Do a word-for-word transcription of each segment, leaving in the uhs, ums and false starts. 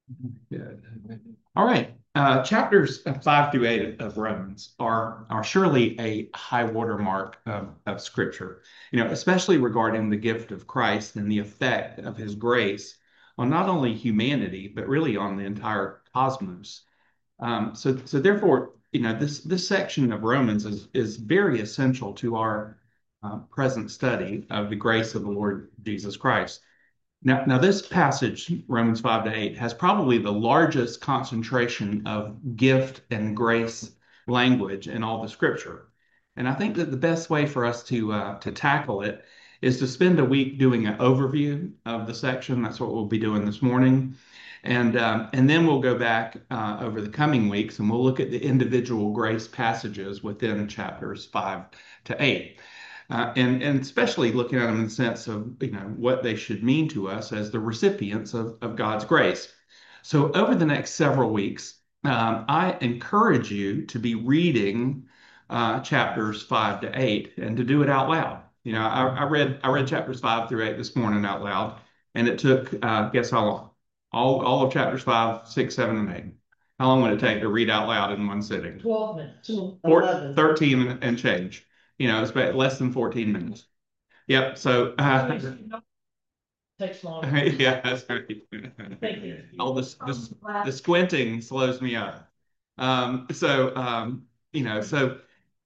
Good. All right. Uh, chapters five through eight of Romans are are surely a high watermark of, of Scripture, you know, especially regarding the gift of Christ and the effect of His grace on not only humanity but really on the entire cosmos. Um, so, so therefore, you know, this this section of Romans is is very essential to our uh, present study of the grace of the Lord Jesus Christ. Now, now this passage, Romans five to eight, has probably the largest concentration of gift and grace language in all the scripture. And I think that the best way for us to uh, to tackle it is to spend a week doing an overview of the section. That's what we'll be doing this morning. And um, and then we'll go back uh, over the coming weeks and we'll look at the individual grace passages within chapters five to eight. Uh, and and especially looking at them in the sense of you know what they should mean to us as the recipients of, of God's grace. So over the next several weeks, um, I encourage you to be reading uh, chapters five to eight and to do it out loud. You know, I, I read I read chapters five through eight this morning out loud, and it took uh, guess how long? All all of chapters five, six, seven, and eight. How long would it take to read out loud in one sitting? twelve minutes. Or thirteen and change. You know, it's about less than fourteen minutes. Yep. So, uh, Takes longer. yeah, that's right. Thank you. All this, this, the squinting slows me up. Um, so, um, you know, so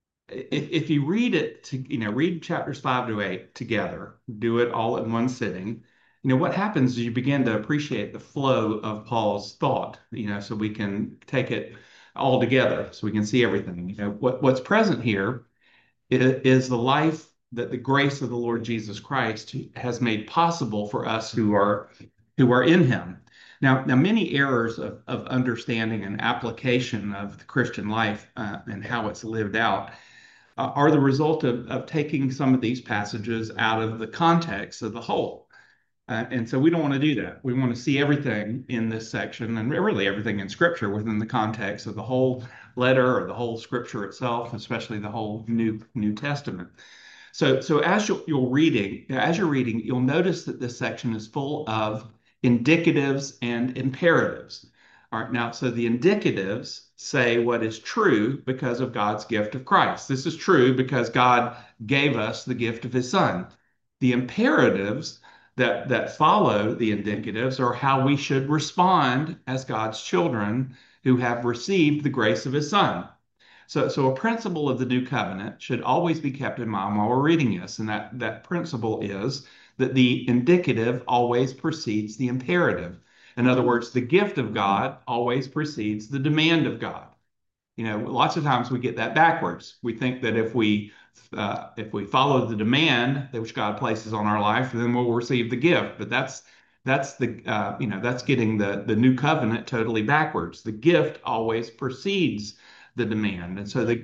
if, if you read it to, you know, read chapters five to eight together, do it all in one sitting, you know, what happens is you begin to appreciate the flow of Paul's thought, you know, so we can take it all together so we can see everything. You know, what, what's present here is the life that the grace of the Lord Jesus Christ has made possible for us who are who are in him. Now, now many errors of, of understanding and application of the Christian life uh, and how it's lived out uh, are the result of, of taking some of these passages out of the context of the whole. Uh, and so we don't want to do that. We want to see everything in this section and really everything in Scripture within the context of the whole letter or the whole Scripture itself, especially the whole New New Testament. So, so as you're, you're reading, as you're reading, you'll notice that this section is full of indicatives and imperatives. All right, now, so the indicatives say what is true because of God's gift of Christ. This is true because God gave us the gift of His Son. The imperatives that that follow the indicatives are how we should respond as God's children who have received the grace of His Son. So, so a principle of the new covenant should always be kept in mind while we're reading this, and that that principle is that the indicative always precedes the imperative. In other words, the gift of God always precedes the demand of God. You know, lots of times we get that backwards. We think that if we uh, if we follow the demand that which God places on our life, then we'll receive the gift. But that's that's the uh, you know that's getting the the new covenant totally backwards. The gift always precedes the demand, and so the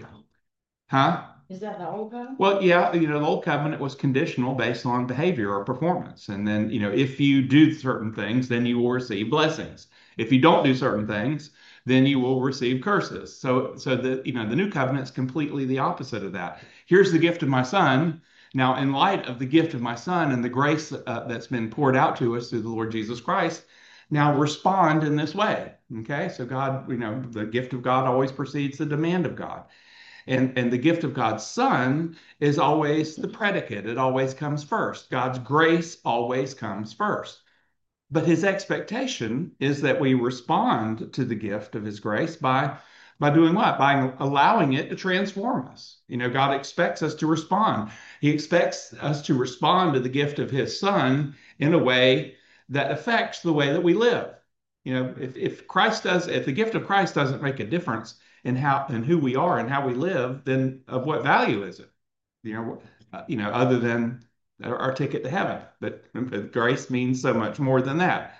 huh? Is that the old one? Well, yeah, you know, the old covenant was conditional based on behavior or performance. And then, you know, if you do certain things, then you will receive blessings. If you don't do certain things, then you will receive curses. So, so the, you know, the new covenant is completely the opposite of that. Here's the gift of my son. Now, in light of the gift of my son and the grace uh, that's been poured out to us through the Lord Jesus Christ, now respond in this way. Okay. So God, you know, the gift of God always precedes the demand of God. And, and the gift of God's Son is always the predicate. It always comes first. God's grace always comes first. But his expectation is that we respond to the gift of his grace by, by doing what? By allowing it to transform us. You know, God expects us to respond. He expects us to respond to the gift of his Son in a way that affects the way that we live. You know, if, if Christ does, if the gift of Christ doesn't make a difference in how and who we are and how we live, then of what value is it? You know, uh, you know, other than our, our ticket to heaven. But, but grace means so much more than that.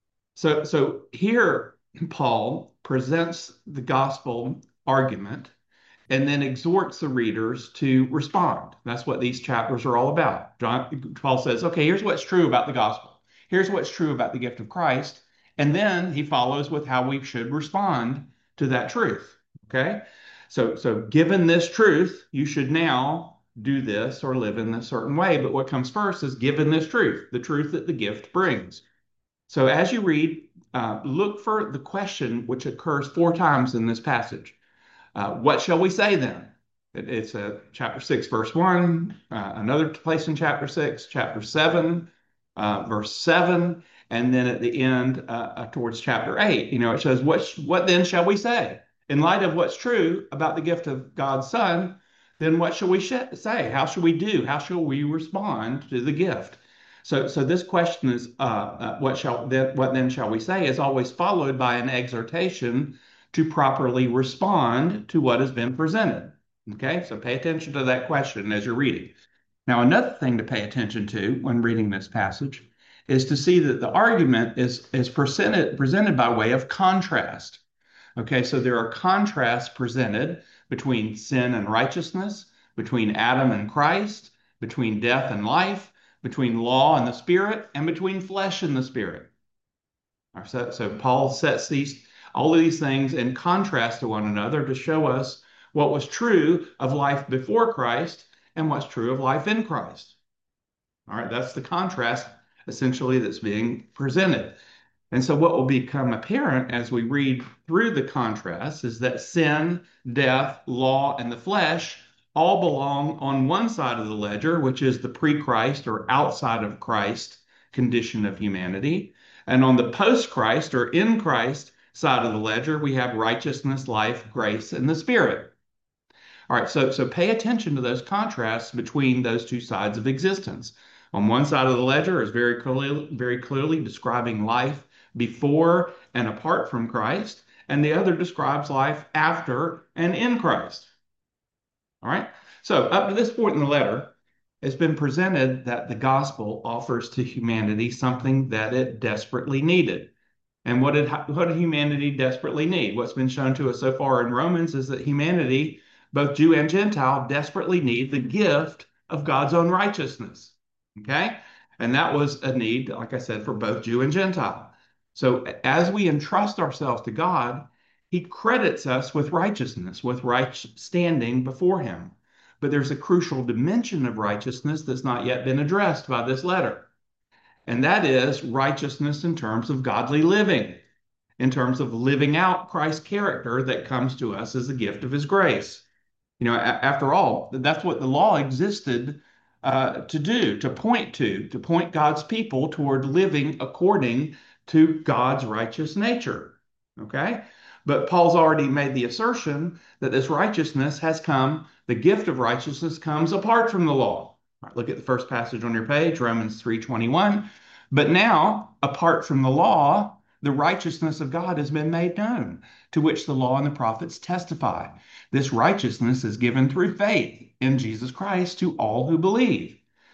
So, so here Paul presents the gospel argument and then exhorts the readers to respond. That's what these chapters are all about. John, Paul says, okay, here's what's true about the gospel. Here's what's true about the gift of Christ. And then he follows with how we should respond to that truth. Okay. So, so given this truth, you should now do this or live in a certain way. But what comes first is given this truth, the truth that the gift brings. So as you read, uh, look for the question which occurs four times in this passage. Uh, what shall we say then? It, it's uh, chapter six, verse one, uh, another place in chapter six, chapter seven, uh, verse seven, and then at the end uh, uh, towards chapter eight. You know, it says, what, what then shall we say? In light of what's true about the gift of God's Son, then what shall we sh say? How shall we do? How shall we respond to the gift? So, so this question is, uh, uh, what shall then, what then shall we say, is always followed by an exhortation to properly respond to what has been presented. Okay, so pay attention to that question as you're reading. Now, another thing to pay attention to when reading this passage is to see that the argument is, is presented, presented by way of contrast. Okay, so there are contrasts presented between sin and righteousness, between Adam and Christ, between death and life, between law and the spirit, and between flesh and the spirit. So, so Paul sets these all of these things in contrast to one another to show us what was true of life before Christ and what's true of life in Christ. All right, that's the contrast essentially that's being presented. And so what will become apparent as we read through the contrast is that sin, death, law, and the flesh all belong on one side of the ledger, which is the pre-Christ or outside of Christ condition of humanity. And on the post-Christ or in Christ side of the ledger, we have righteousness, life, grace, and the Spirit. All right, so, so pay attention to those contrasts between those two sides of existence. On one side of the ledger is very clearly, very clearly describing life before and apart from Christ, and the other describes life after and in Christ. All right, so up to this point in the letter, it's been presented that the gospel offers to humanity something that it desperately needed. And what did, what did humanity desperately need? What's been shown to us so far in Romans is that humanity, both Jew and Gentile, desperately need the gift of God's own righteousness. Okay? And that was a need, like I said, for both Jew and Gentile. So as we entrust ourselves to God, he credits us with righteousness, with right standing before him. But there's a crucial dimension of righteousness that's not yet been addressed by this letter. And that is righteousness in terms of godly living, in terms of living out Christ's character that comes to us as a gift of his grace. You know, after all, that's what the law existed uh, to do, to point to, to point God's people toward living according to God's righteous nature. Okay? But Paul's already made the assertion that this righteousness has come, the gift of righteousness comes apart from the law. All right, look at the first passage on your page, Romans three twenty-one. But now, apart from the law, the righteousness of God has been made known, to which the law and the prophets testify. This righteousness is given through faith in Jesus Christ to all who believe.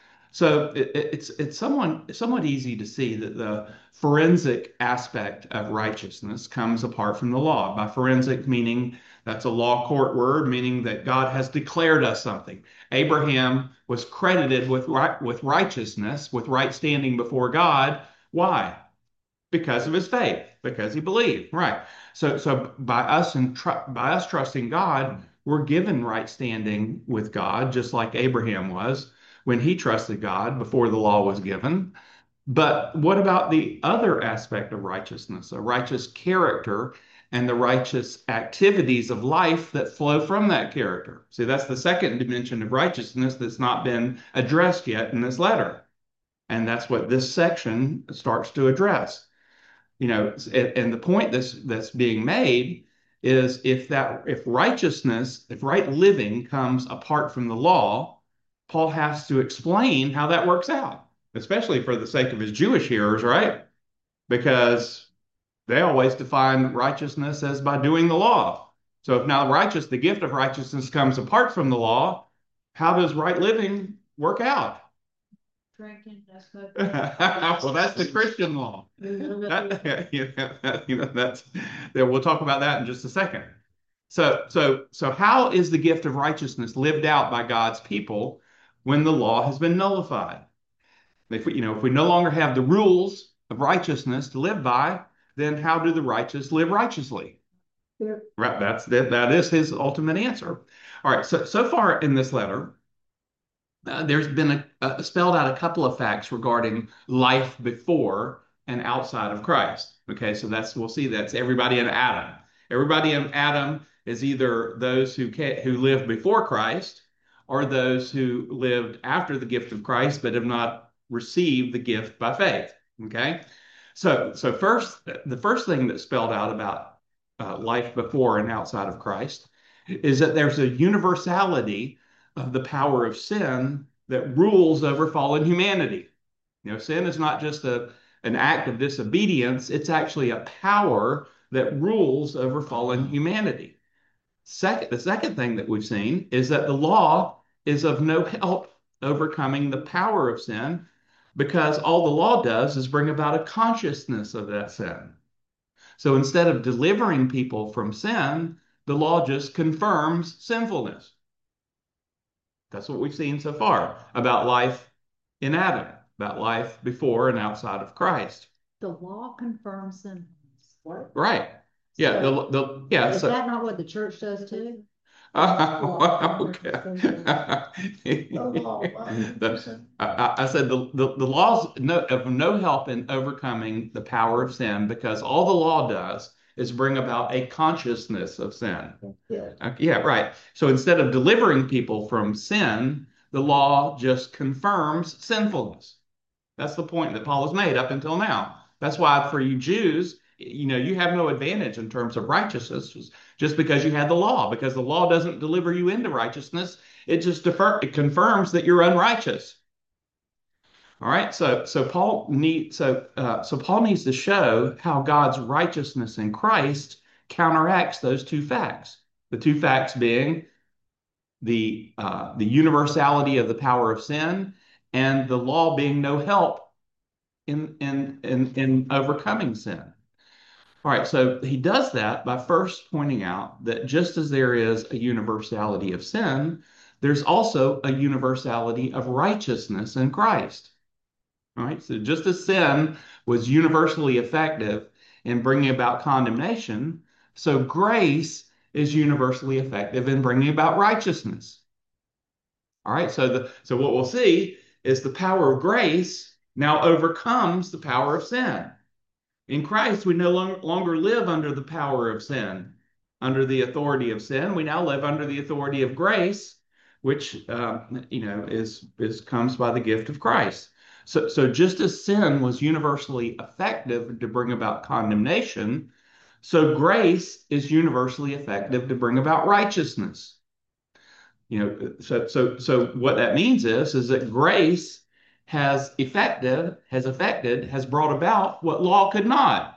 So it, it's it's somewhat somewhat easy to see that the forensic aspect of righteousness comes apart from the law. By forensic meaning that's a law court word, meaning that God has declared us something. Abraham was credited with right, with righteousness, with right standing before God. Why? Because of his faith, because he believed. Right. So so by us and tr- by us trusting God, we're given right standing with God, just like Abraham was when he trusted God before the law was given. But what about the other aspect of righteousness, a righteous character and the righteous activities of life that flow from that character? See, that's the second dimension of righteousness that's not been addressed yet in this letter. And that's what this section starts to address. You know, and the point that's that's being made is if that if righteousness, if right living comes apart from the law, Paul has to explain how that works out, especially for the sake of his Jewish hearers, right? Because they always define righteousness as by doing the law. So if now righteous, the gift of righteousness comes apart from the law, how does right living work out? Drinking, that's good. Well, that's the Christian law. That, you know, you know, that's, we'll talk about that in just a second. So, so, so how is the gift of righteousness lived out by God's people when the law has been nullified? If we, you know, if we no longer have the rules of righteousness to live by, then how do the righteous live righteously? Yeah. Right. That's that. That is his ultimate answer. All right. So, so far in this letter, uh, there's been a, a spelled out a couple of facts regarding life before and outside of Christ. Okay, so that's we'll see that's everybody in Adam. Everybody in Adam is either those who ca who lived before Christ or those who lived after the gift of Christ but have not received the gift by faith. Okay, so so first the first thing that's spelled out about uh, life before and outside of Christ is that there's a universality of the power of sin that rules over fallen humanity. You know, sin is not just a, an act of disobedience, it's actually a power that rules over fallen humanity. Second, the second thing that we've seen is that the law is of no help overcoming the power of sin because all the law does is bring about a consciousness of that sin. So instead of delivering people from sin, the law just confirms sinfulness. That's what we've seen so far about life in Adam, about life before and outside of Christ. The law confirms sinfulness. What? Right. Yeah. So, The, the, yeah. is So, that not what the church does too? uh, well, Oh, okay. The law, The- I, I said the, the, the law's no, of no help in overcoming the power of sin because all the law does is bring about a consciousness of sin. Yeah. Uh, yeah, right. So instead of delivering people from sin, the law just confirms sinfulness. That's the point that Paul has made up until now. That's why for you Jews, you know, you have no advantage in terms of righteousness just because you had the law, because the law doesn't deliver you into righteousness. It just defer, it confirms that you're unrighteous. All right. So so Paul need so uh, so Paul needs to show how God's righteousness in Christ counteracts those two facts. The two facts being the uh, the universality of the power of sin and the law being no help in in in, in overcoming sin. All right, so he does that by first pointing out that just as there is a universality of sin, there's also a universality of righteousness in Christ. All right, so just as sin was universally effective in bringing about condemnation, so grace is universally effective in bringing about righteousness. All right, so the so what we'll see is the power of grace now overcomes the power of sin. In Christ, we no long, longer live under the power of sin, under the authority of sin. We now live under the authority of grace, which uh, you know is is comes by the gift of Christ. So, so just as sin was universally effective to bring about condemnation, so grace is universally effective to bring about righteousness. You know, so so so what that means is is that grace has effected, has affected, has brought about what law could not.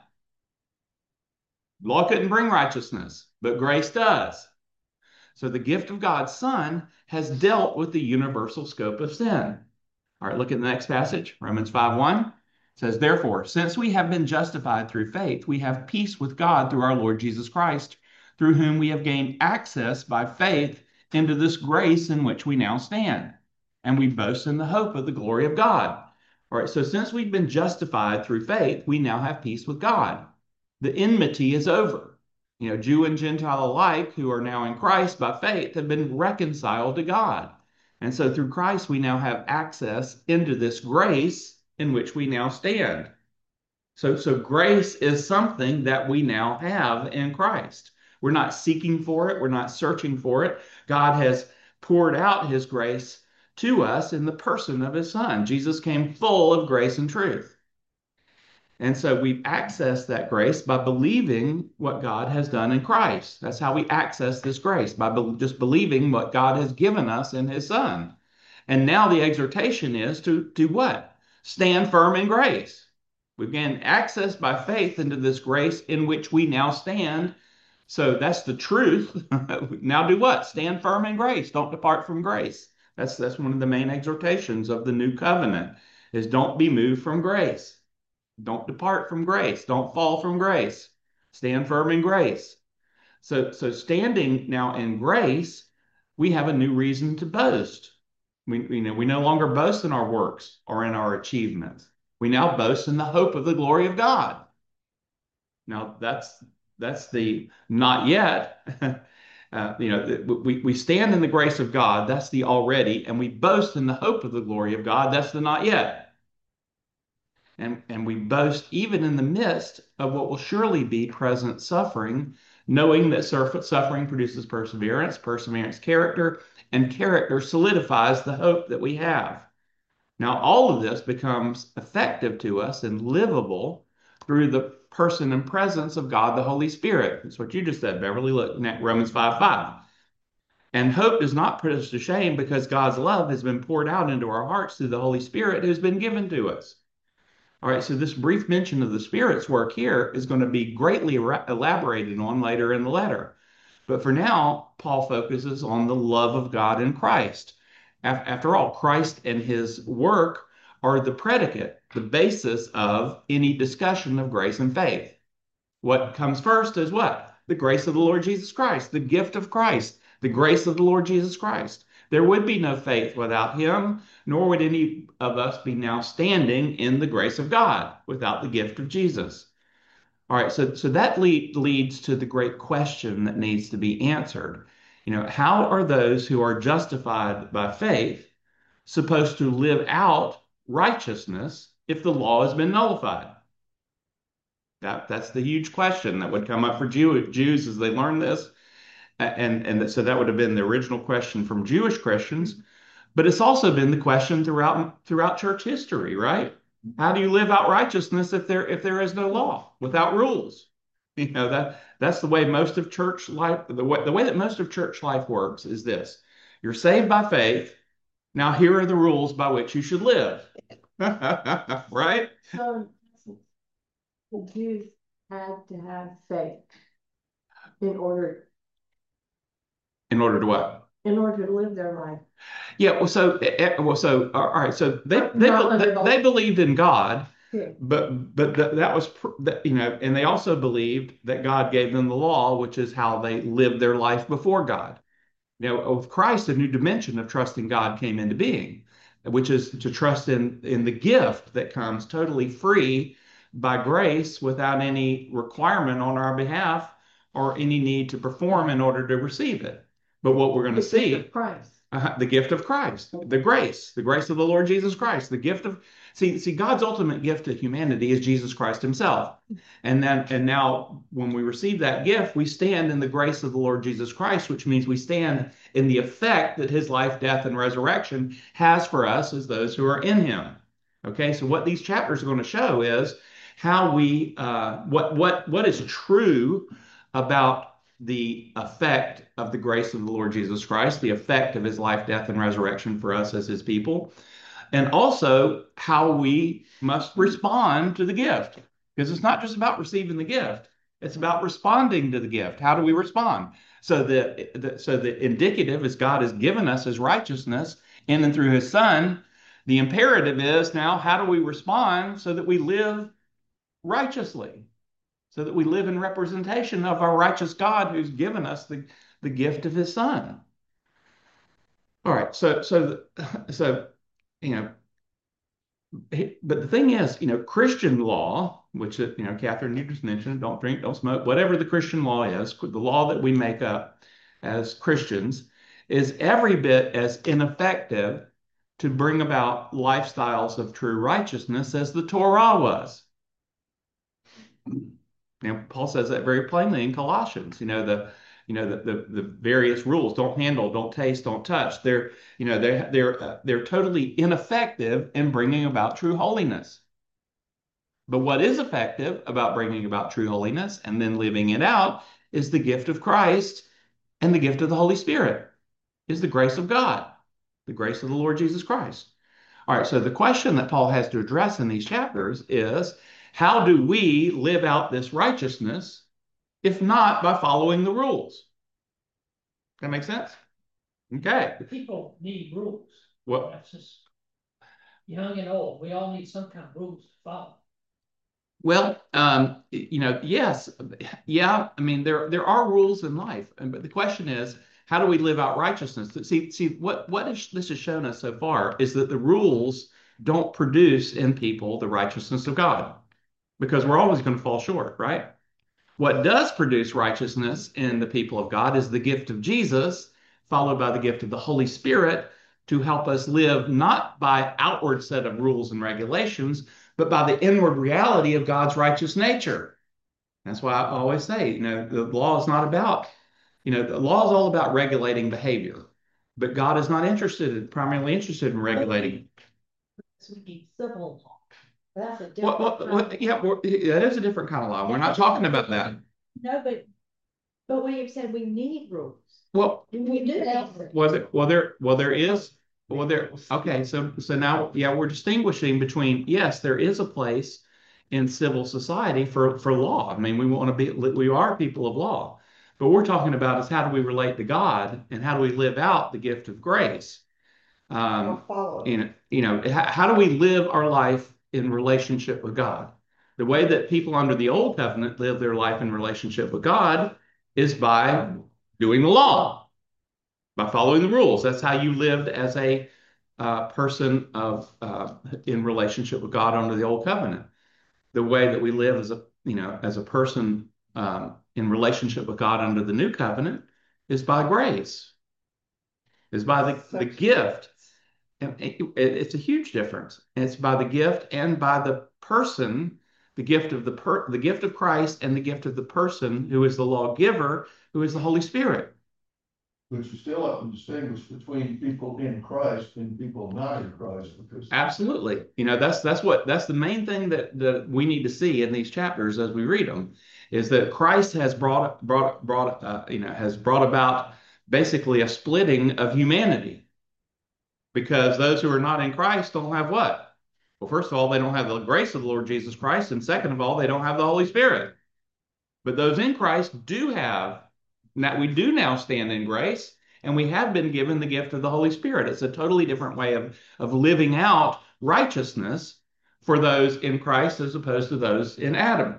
Law couldn't bring righteousness, but grace does. So the gift of God's Son has dealt with the universal scope of sin. All right, look at the next passage, Romans five one. It says, therefore, since we have been justified through faith, we have peace with God through our Lord Jesus Christ, through whom we have gained access by faith into this grace in which we now stand. And we boast in the hope of the glory of God. All right, so since we've been justified through faith, we now have peace with God. The enmity is over. You know, Jew and Gentile alike who are now in Christ by faith have been reconciled to God. And so through Christ, we now have access into this grace in which we now stand. So, so grace is something that we now have in Christ. We're not seeking for it. We're not searching for it. God has poured out his grace to us in the person of his Son. Jesus came full of grace and truth. And so we access that grace by believing what God has done in Christ. That's how we access this grace, by be just believing what God has given us in his Son. And now the exhortation is to do what? Stand firm in grace. We've gained access by faith into this grace in which we now stand. So that's the truth. Now do what? Stand firm in grace. Don't depart from grace. That's, that's one of the main exhortations of the new covenant is don't be moved from grace. Don't depart from grace. Don't fall from grace. Stand firm in grace. So, so standing now in grace, we have a new reason to boast. We, you know, we no longer boast in our works or in our achievements. We now boast in the hope of the glory of God. Now that's that's the not yet. Uh, you know, we, we stand in the grace of God. That's the already, and we boast in the hope of the glory of God. That's the not yet. And, and we boast even in the midst of what will surely be present suffering, knowing that suffering produces perseverance, perseverance, character, and character solidifies the hope that we have. Now, all of this becomes effective to us and livable through the person and presence of God, the Holy Spirit. That's what you just said, Beverly. Look, Romans five five. And hope does not put us to shame because God's love has been poured out into our hearts through the Holy Spirit who's been given to us. All right, so this brief mention of the Spirit's work here is going to be greatly elaborated on later in the letter. But for now, Paul focuses on the love of God in Christ. After all, Christ and his work are the predicate, the basis of any discussion of grace and faith. What comes first is what? The grace of the Lord Jesus Christ, the gift of Christ, the grace of the Lord Jesus Christ. There would be no faith without him, nor would any of us be now standing in the grace of God without the gift of Jesus. All right, so so that lead, leads to the great question that needs to be answered. You know, how are those who are justified by faith supposed to live out righteousness if the law has been nullified? That that's the huge question that would come up for Jew, Jews as they learn this, and and so that would have been the original question from Jewish Christians, but it's also been the question throughout throughout church history, right? How do you live out righteousness if there if there is no law, without rules? You know, that that's the way most of church life, the way the way that most of church life works is this. You're saved by faith. Now here are the rules by which you should live. Right? So the Jews had to have faith in order In order to what? in order to live their life. Yeah, well, so eh, eh, well, so all right, so they Not they not they, everybody. they believed in God, Yeah. but but that, that was pr- that, you know, and they also believed that God gave them the law, which is how they lived their life before God. You know, with Christ, a new dimension of trusting God came into being, which is to trust in in the gift that comes totally free by grace without any requirement on our behalf or any need to perform in order to receive it. But what we're going to The gift see, of Christ. uh, the gift of Christ, the grace, the grace of the Lord Jesus Christ, the gift of see see God's ultimate gift to humanity is Jesus Christ himself. And then and now when we receive that gift, we stand in the grace of the Lord Jesus Christ, which means we stand in the effect that his life, death, and resurrection has for us as those who are in him. Okay, so what these chapters are going to show is how we uh, what what what is true about the effect of the grace of the Lord Jesus Christ, the effect of his life, death, and resurrection for us as his people, and also how we must respond to the gift. Because it's not just about receiving the gift, it's about responding to the gift. How do we respond? So the, the so the indicative is God has given us his righteousness in and through his son. The imperative is now how do we respond so that we live righteously? So that we live in representation of our righteous God who's given us the, the gift of his son. All right, so so so you know, but the thing is, you know, Christian law, which you know, Catherine, you just mentioned, don't drink, don't smoke, whatever the Christian law is, the law that we make up as Christians, is every bit as ineffective to bring about lifestyles of true righteousness as the Torah was. You know, Paul says that very plainly in Colossians. You know, the you know the, the the various rules: don't handle, don't taste, don't touch. They're you know they're they're uh, they're totally ineffective in bringing about true holiness. But what is effective about bringing about true holiness and then living it out is the gift of Christ and the gift of the Holy Spirit, is the grace of God, the grace of the Lord Jesus Christ. All right, so the question that Paul has to address in these chapters is how do we live out this righteousness if not by following the rules? That makes sense? Okay. People need rules. Well, That's just young and old. We all need some kind of rules to follow. well, um, you know, yes, yeah. I mean, there there are rules in life, but the question is, how do we live out righteousness? See, see, what what is, this has shown us so far is that the rules don't produce in people the righteousness of God, because we're always going to fall short, right? What does produce righteousness in the people of God is the gift of Jesus, followed by the gift of the Holy Spirit to help us live not by outward set of rules and regulations, but by the inward reality of God's righteous nature. That's why I always say, you know, the law is not about, you know, the law is all about regulating behavior, but God is not interested in, primarily interested in regulating. So we need civil law. That's a What, different. what, kind what, of- yeah, we're- that is a different kind of law. We're not talking about that. No, but, but William said we need rules. Well, We do. was it, well, there, well, there is, well, there, okay, so, so now, yeah, we're distinguishing between, yes, there is a place in civil society for, for law. I mean, we want to be, we are people of law, but we're talking about is how do we relate to God and how do we live out the gift of grace? Um, you know, you know, how, how do we live our life in relationship with God? The way that people under the old covenant live their life in relationship with God is by doing the law, by following the rules. That's how you lived as a uh, person of uh, in relationship with God under the old covenant. The way that we live as a you know as a person um, in relationship with God under the new covenant is by grace, is by the, the gift. And it, it, it's a huge difference. And it's by the gift and by the person, the gift of the per, the gift of Christ and the gift of the person who is the lawgiver, who is the Holy Spirit. But you still have to distinguish between people in Christ and people not in Christ, because Absolutely. You know, that's that's what that's the main thing that that we need to see in these chapters as we read them, is that Christ has brought brought brought uh, you know has brought about basically a splitting of humanity, because those who are not in Christ don't have what? Well, first of all, they don't have the grace of the Lord Jesus Christ, and second of all, they don't have the Holy Spirit. But those in Christ do have, now we do now stand in grace, and we have been given the gift of the Holy Spirit. It's a totally different way of, of living out righteousness for those in Christ as opposed to those in Adam.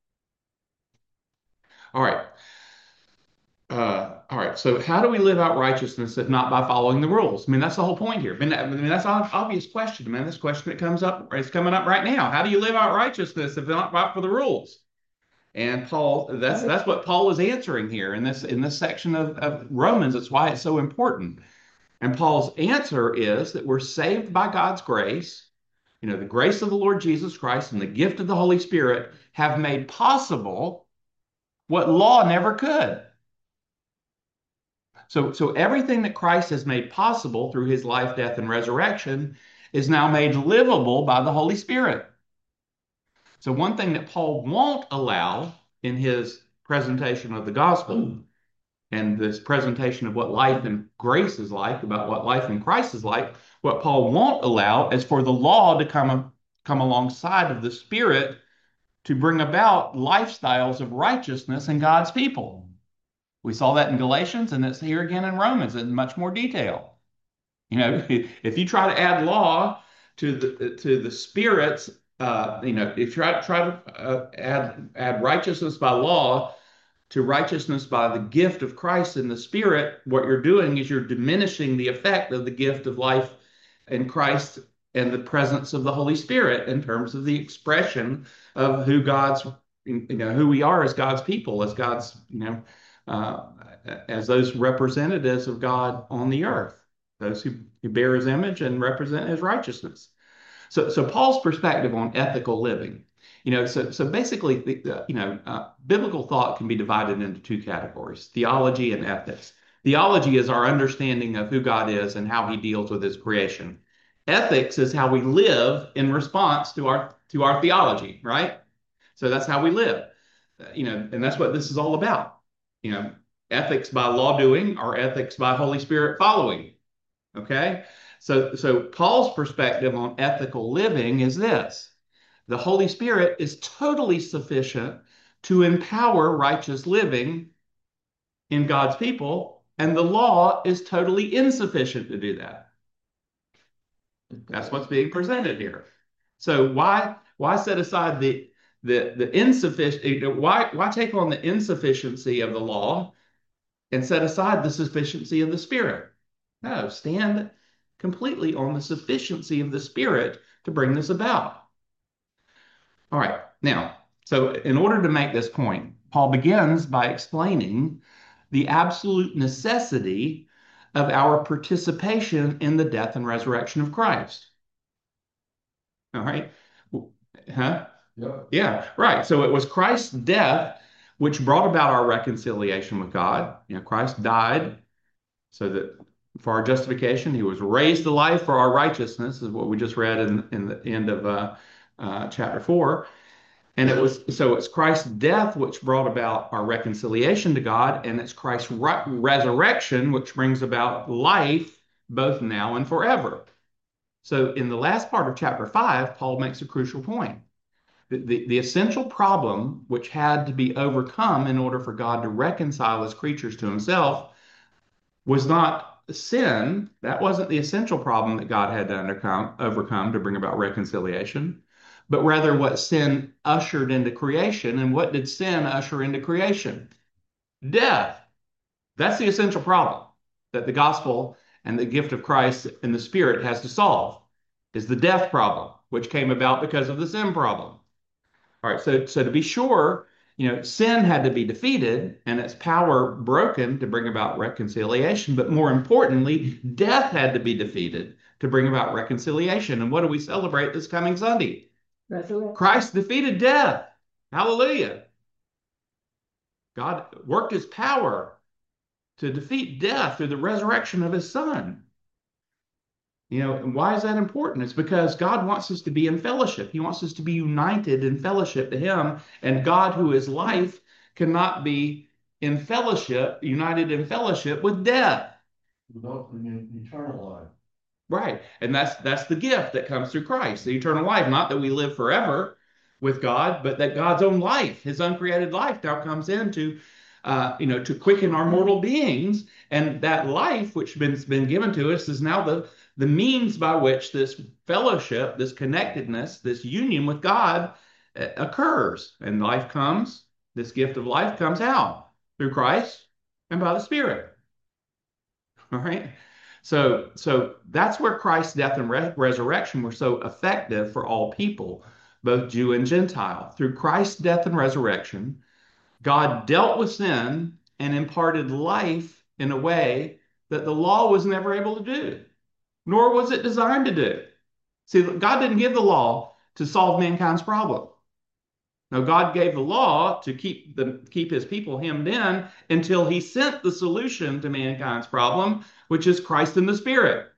All right. Uh, all right. So how do we live out righteousness if not by following the rules? I mean, that's the whole point here. I mean, I mean that's an obvious question. I mean, this question that comes up, it's coming up right now. How do you live out righteousness if not by for the rules? And Paul, that's that's what Paul is answering here in this in this section of, of Romans. It's why it's so important. And Paul's answer is that we're saved by God's grace. You know, the grace of the Lord Jesus Christ and the gift of the Holy Spirit have made possible what law never could. So, so everything that Christ has made possible through his life, death, and resurrection is now made livable by the Holy Spirit. So one thing that Paul won't allow in his presentation of the gospel and this presentation of what life in grace is like, about what life in Christ is like, what Paul won't allow is for the law to come, come alongside of the Spirit to bring about lifestyles of righteousness in God's people. We saw that in Galatians, and it's here again in Romans in much more detail. You know, if you try to add law to the to the Spirit's, uh, you know, if you try, try to uh, add add righteousness by law to righteousness by the gift of Christ in the Spirit, what you're doing is you're diminishing the effect of the gift of life in Christ and the presence of the Holy Spirit in terms of the expression of who God's, you know, who we are as God's people, as God's, you know, uh, as those representatives of God on the earth, those who, who bear his image and represent his righteousness. So, so Paul's perspective on ethical living, you know, so so basically, the, you know, uh, biblical thought can be divided into two categories: theology and ethics. Theology is our understanding of who God is and how he deals with his creation. Ethics is how we live in response to our to our theology, right? So that's how we live, uh, you know, and that's what this is all about. You know, ethics by law doing or ethics by Holy Spirit following. Okay, so so Paul's perspective on ethical living is this: the Holy Spirit is totally sufficient to empower righteous living in God's people, and the law is totally insufficient to do that. That's what's being presented here. So why why set aside the the the insufficient? Why why take on the insufficiency of the law and set aside the sufficiency of the Spirit? No, stand completely on the sufficiency of the Spirit to bring this about. All right, now, so in order to make this point, Paul begins by explaining the absolute necessity of our participation in the death and resurrection of Christ. All right, Huh? Yeah. Yeah, right. So it was Christ's death which brought about our reconciliation with God. You know, Christ died so that for our justification, he was raised to life for our righteousness, is what we just read in, in the end of uh, uh, chapter four. And it was so it's Christ's death which brought about our reconciliation to God, and it's Christ's re- resurrection which brings about life both now and forever. So in the last part of chapter five, Paul makes a crucial point. The, the, the essential problem which had to be overcome in order for God to reconcile his creatures to himself was not sin. That wasn't the essential problem that God had to undercome, overcome to bring about reconciliation, but rather what sin ushered into creation. And what did sin usher into creation? Death. That's the essential problem that the gospel and the gift of Christ and the Spirit has to solve, is the death problem, which came about because of the sin problem. All right, so so to be sure, you know, sin had to be defeated and its power broken to bring about reconciliation, but more importantly, death had to be defeated to bring about reconciliation. And what do we celebrate this coming Sunday? Resurrection. Christ defeated death. Hallelujah. God worked his power to defeat death through the resurrection of his son. You know, and why is that important? It's because God wants us to be in fellowship. He wants us to be united in fellowship to him. And God, who is life, cannot be in fellowship, united in fellowship with death. Without the eternal life. Right. And that's that's the gift that comes through Christ, the eternal life. Not that we live forever with God, but that God's own life, his uncreated life, now comes into uh, you know, to quicken our mortal beings. And that life which has been, been given to us is now the the means by which this fellowship, this connectedness, this union with God uh, occurs. And life comes, this gift of life comes out through Christ and by the Spirit. All right. So, so that's where Christ's death and re- resurrection were so effective for all people, both Jew and Gentile. Through Christ's death and resurrection, God dealt with sin and imparted life in a way that the law was never able to do, nor was it designed to do. See, God didn't give the law to solve mankind's problem. No, God gave the law to keep the keep his people hemmed in until he sent the solution to mankind's problem, which is Christ in the Spirit.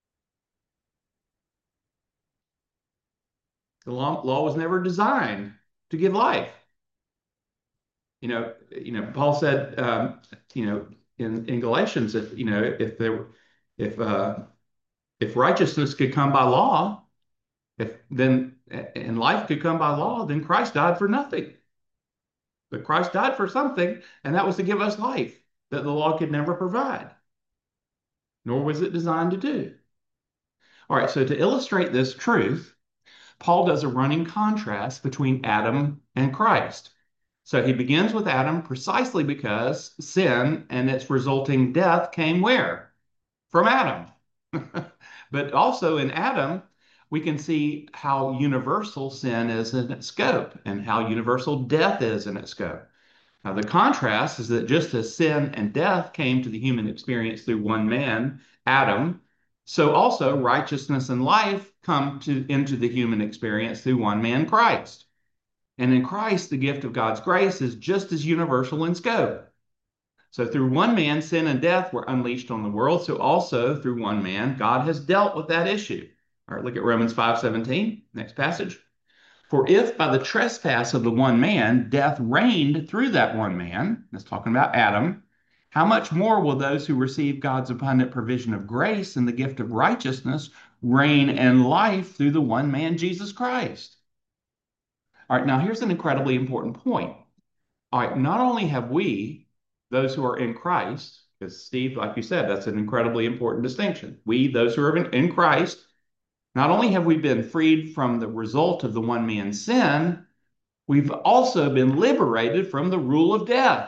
The law, law was never designed to give life. You know, you know, Paul said, um, you know, in, in Galatians, if you know, if there, if uh, if righteousness could come by law, if then and life could come by law, then Christ died for nothing. But Christ died for something, and that was to give us life that the law could never provide, nor was it designed to do. All right, so to illustrate this truth, Paul does a running contrast between Adam and Christ. So he begins with Adam precisely because sin and its resulting death came where? From Adam. But also in Adam, we can see how universal sin is in its scope and how universal death is in its scope. Now, the contrast is that just as sin and death came to the human experience through one man, Adam, so also righteousness and life come to, into the human experience through one man, Christ. And in Christ, the gift of God's grace is just as universal in scope. So through one man, sin and death were unleashed on the world. So also through one man, God has dealt with that issue. All right, look at Romans five seventeen, next passage. For if by the trespass of the one man, death reigned through that one man, that's talking about Adam, how much more will those who receive God's abundant provision of grace and the gift of righteousness reign in life through the one man, Jesus Christ? All right, now here's an incredibly important point. All right, not only have we, those who are in Christ, because Steve, like you said, that's an incredibly important distinction. We, those who are in, in Christ, not only have we been freed from the result of the one man's sin, we've also been liberated from the rule of death.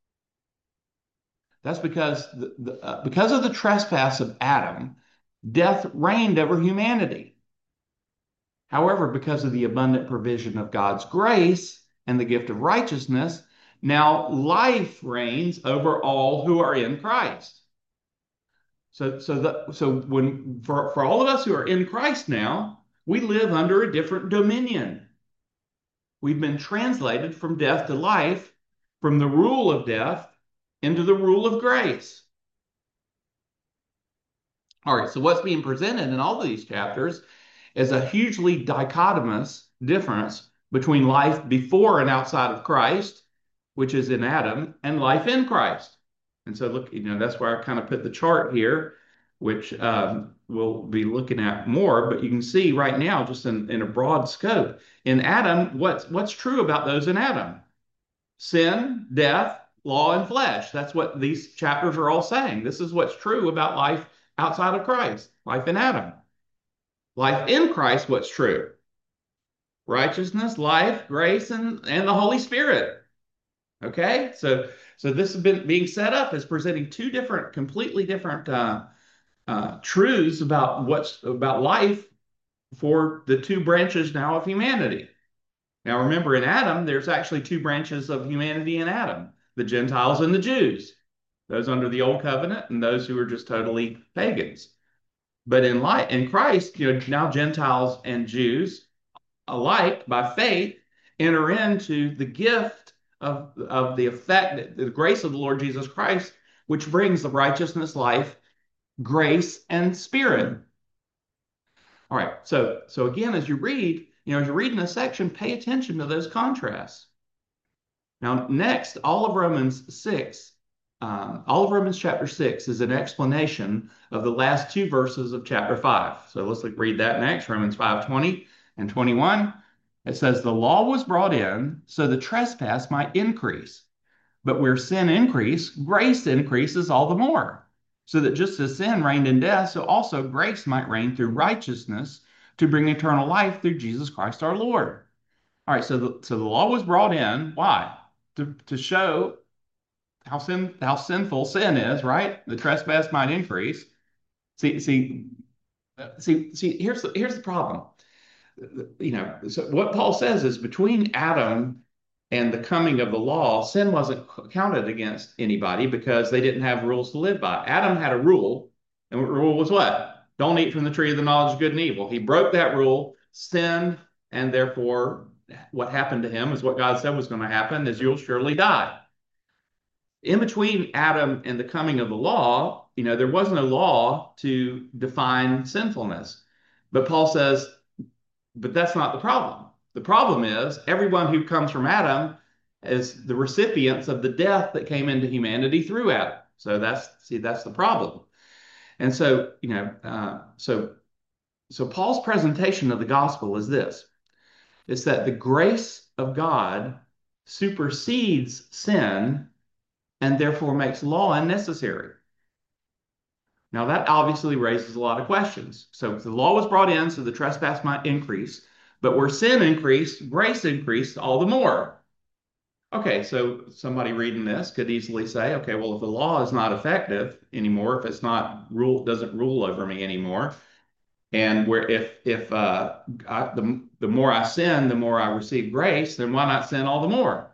That's because the, the, uh, because of the trespass of Adam, death reigned over humanity. However, because of the abundant provision of God's grace and the gift of righteousness, now life reigns over all who are in Christ. So, so, the, so when for, for all of us who are in Christ now, we live under a different dominion. We've been translated from death to life, from the rule of death into the rule of grace. All right, so what's being presented in all of these chapters is a hugely dichotomous difference between life before and outside of Christ, which is in Adam, and life in Christ. And so, look, you know, that's where I kind of put the chart here, which um, we'll be looking at more. But you can see right now, just in, in a broad scope, in Adam, what's what's true about those in Adam? Sin, death, law, and flesh. That's what these chapters are all saying. This is what's true about life outside of Christ, life in Adam. Life in Christ, what's true? Righteousness, life, grace, and, and the Holy Spirit. Okay, so so this has been being set up as presenting two different, completely different uh, uh, truths about what's about life for the two branches now of humanity. Now, remember, in Adam, there's actually two branches of humanity in Adam: the Gentiles and the Jews, those under the old covenant, and those who are just totally pagans. But in light in Christ, you know, now Gentiles and Jews alike, by faith, enter into the gift of, of the effect, the grace of the Lord Jesus Christ, which brings the righteousness, life, grace, and spirit. All right, so so again, as you read, you know, as you're reading a section, pay attention to those contrasts. Now, next, all of Romans six, um, all of Romans chapter six is an explanation of the last two verses of chapter five. So let's like, read that next, Romans five twenty and twenty-one. It says, the law was brought in so the trespass might increase. But where sin increased, grace increases all the more. So that just as sin reigned in death, so also grace might reign through righteousness to bring eternal life through Jesus Christ our Lord. All right, so the, so the law was brought in. Why? To, to show how sin how sinful sin is, right? The trespass might increase. See, see, see, see. Here's the here's the problem. You know, so what Paul says is between Adam and the coming of the law, sin wasn't counted against anybody because they didn't have rules to live by. Adam had a rule, and the rule was what? Don't eat from the tree of the knowledge of good and evil. He broke that rule, sinned, and therefore what happened to him is what God said was going to happen, is you'll surely die. In between Adam and the coming of the law, you know, there was no law to define sinfulness. But Paul says, but that's not the problem. The problem is everyone who comes from Adam is the recipients of the death that came into humanity through Adam. So that's, see, that's the problem. And so, you know, uh, so, so Paul's presentation of the gospel is this. It's that the grace of God supersedes sin and therefore makes law unnecessary. Now, that obviously raises a lot of questions. So the law was brought in so the trespass might increase, but where sin increased, grace increased all the more. Okay, so somebody reading this could easily say, okay, well, if the law is not effective anymore, if it's not rule, doesn't rule over me anymore, and where if if uh, I, the the more I sin, the more I receive grace, then why not sin all the more?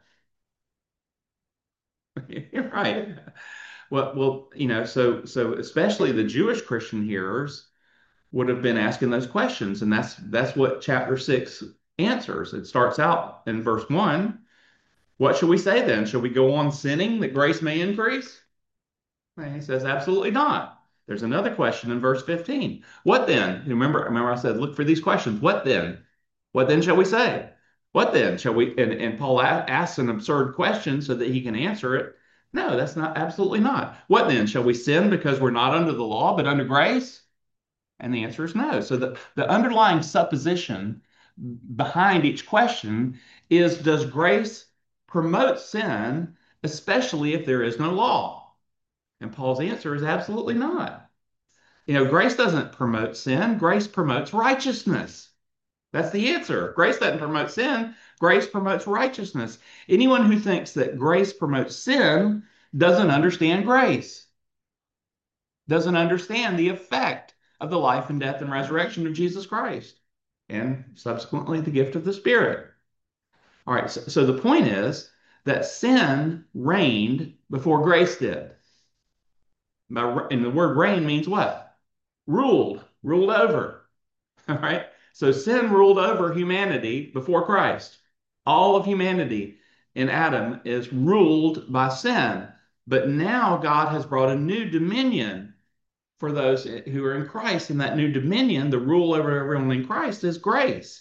You're right. Well, well, you know, so so especially the Jewish Christian hearers would have been asking those questions, and that's that's what chapter six answers. It starts out in verse one. What should we say then? Shall we go on sinning that grace may increase? And he says, absolutely not. There's another question in verse fifteen. What then? Remember, remember I said, look for these questions. What then? What then shall we say? What then shall we? And, and Paul asks an absurd question so that he can answer it. No, that's not, absolutely not. What then? Shall we sin because we're not under the law, but under grace? And the answer is no. So the, the underlying supposition behind each question is, does grace promote sin, especially if there is no law? And Paul's answer is absolutely not. You know, grace doesn't promote sin. Grace promotes righteousness. That's the answer. Grace doesn't promote sin. Grace promotes righteousness. Anyone who thinks that grace promotes sin doesn't understand grace, doesn't understand the effect of the life and death and resurrection of Jesus Christ, and subsequently the gift of the Spirit. All right, so, so the point is that sin reigned before grace did. And the word reign means what? Ruled, ruled over. All right, so sin ruled over humanity before Christ. All of humanity in Adam is ruled by sin. But now God has brought a new dominion for those who are in Christ. And that new dominion, the rule over everyone in Christ, is grace.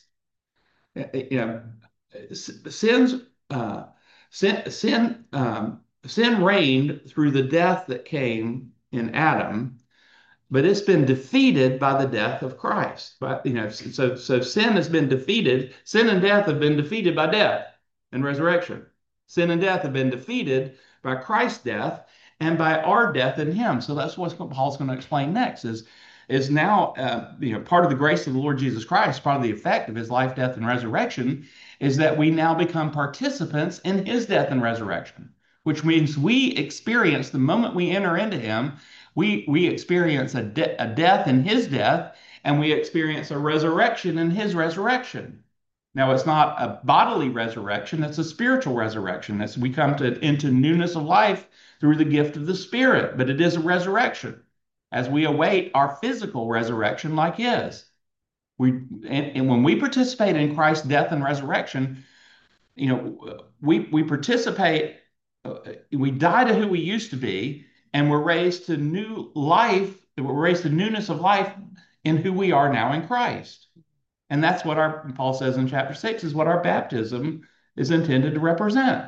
You know, sin's uh, sin sin um, sin reigned through the death that came in Adam, but it's been defeated by the death of Christ. But you know, so so sin has been defeated. Sin and death have been defeated by death and resurrection. Sin and death have been defeated by Christ's death and by our death in Him. So that's what Paul's going to explain next. Is is now uh, you know part of the grace of the Lord Jesus Christ, part of the effect of His life, death, and resurrection, is that we now become participants in His death and resurrection, which means we experience the moment we enter into Him. We, we experience a, de a death in His death, and we experience a resurrection in His resurrection. Now, it's not a bodily resurrection, it's a spiritual resurrection. As we come to, into newness of life through the gift of the Spirit, but it is a resurrection as we await our physical resurrection like His. We, and, and when we participate in Christ's death and resurrection, you know, we, we participate, uh, we die to who we used to be, and we're raised to new life, we're raised to newness of life in who we are now in Christ. And that's what our, Paul says in chapter six, is what our baptism is intended to represent.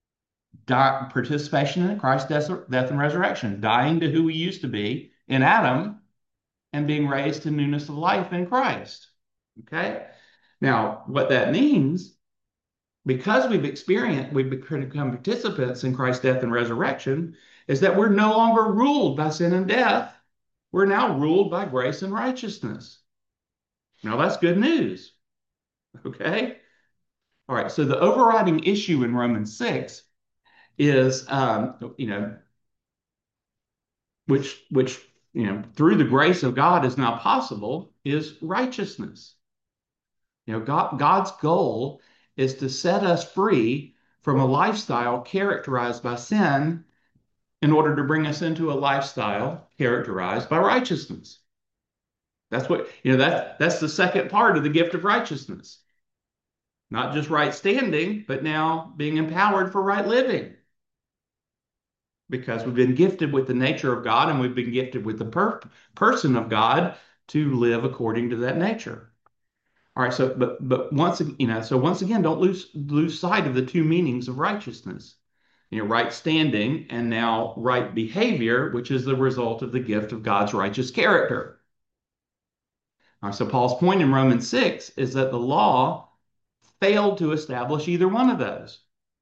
Die, participation in Christ's death, death and resurrection, dying to who we used to be in Adam, and being raised to newness of life in Christ. Okay? Now, what that means, because we've experienced, we've become participants in Christ's death and resurrection, is that we're no longer ruled by sin and death. We're now ruled by grace and righteousness. Now, that's good news. Okay? All right, so the overriding issue in Romans six is, um, you know, which, which, you know, through the grace of God is now possible, is righteousness. You know, God, God's goal is to set us free from a lifestyle characterized by sin in order to bring us into a lifestyle characterized by righteousness. That's what, you know, that's, that's the second part of the gift of righteousness. Not just right standing, but now being empowered for right living. Because we've been gifted with the nature of God, and we've been gifted with the per person of God to live according to that nature. All right, so but but once you know, so once again, don't lose lose sight of the two meanings of righteousness. You know, right standing and now right behavior, which is the result of the gift of God's righteous character. All right, so Paul's point in Romans six is that the law failed to establish either one of those.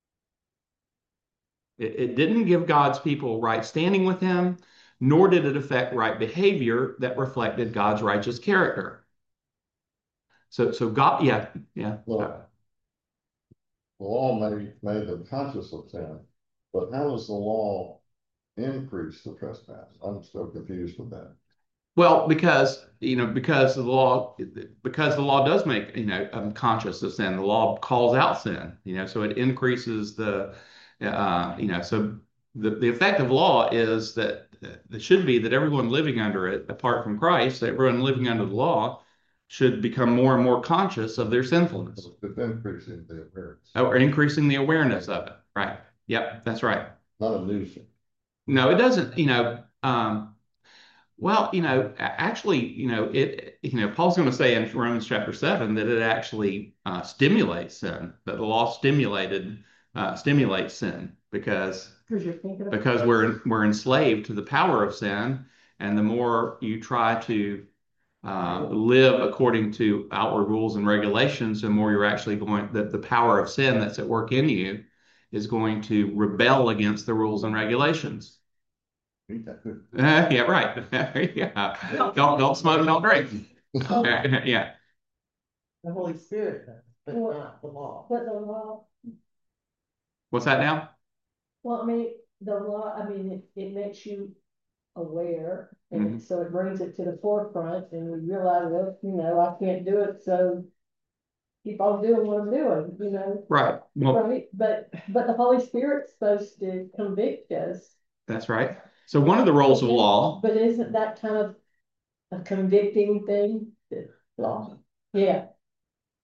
It, it didn't give God's people right standing with Him, nor did it affect right behavior that reflected God's righteous character. So, so God, yeah, yeah. Well, the law made, made them conscious of sin, but how does the law increase the trespass? I'm still confused with that. Well, because, you know, because the law, because the law does make, you know, um, conscious of sin. The law calls out sin, you know, so it increases the, uh, you know, so the, the effect of law is that it should be that everyone living under it, apart from Christ, everyone living under the law should become more and more conscious of their sinfulness. It's increasing the awareness. Or increasing the awareness of it. Right. Yep, that's right. Not a new thing. No, it doesn't, you know, um, well, you know, actually, you know, it, you know, Paul's going to say in Romans chapter seven that it actually uh, stimulates sin, that the law stimulated, uh, stimulates sin because, because we're, we're enslaved to the power of sin. And the more you try to uh, live according to outward rules and regulations, the more you're actually going, that the power of sin that's at work in you is going to rebel against the rules and regulations. Uh, yeah, right. Yeah. Don't don't smoke, don't drink. Yeah. The Holy Spirit does, but Well, not the law. But the law, What's that now? well, I mean, the law, I mean, it, it makes you aware, and Mhm. so it brings it to the forefront, and we realize that, you know, I can't do it, so keep on doing what I'm doing, you know, Right. Well, right? But, but the Holy Spirit's supposed to convict us. that's right. So one of the roles of law, But isn't that kind of a convicting thing? The law, yeah.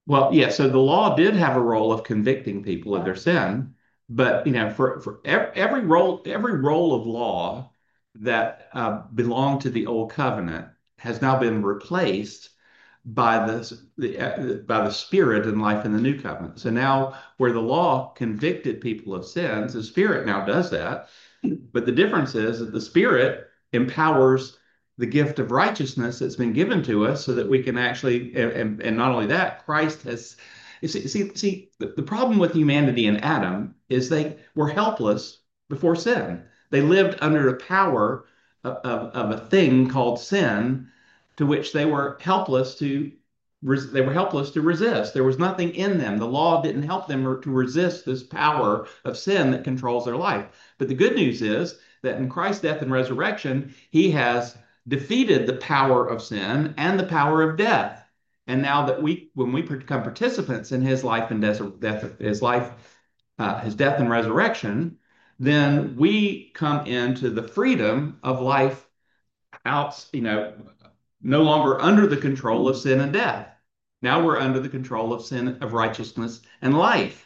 Well, yeah, so the law did have a role of convicting people of their sin, but you know, for for ev- every role, every role of law that uh, belonged to the old covenant has now been replaced by the, the uh, by the Spirit and life in the new covenant. So now, where the law convicted people of sins, the Spirit now does that. But the difference is that the Spirit empowers the gift of righteousness that's been given to us so that we can actually, and, and not only that, Christ has, see, see, see the, the problem with humanity and Adam is they were helpless before sin. They lived under the power of, of, of a thing called sin to which they were helpless to they were helpless to resist. There was nothing in them. The law didn't help them to resist this power of sin that controls their life. But the good news is that in Christ's death and resurrection, he has defeated the power of sin and the power of death. And now that we, when we become participants in his life and death, his life, uh, his death and resurrection, then we come into the freedom of life out, you know, no longer under the control of sin and death. Now we're under the control of sin, of righteousness, and life.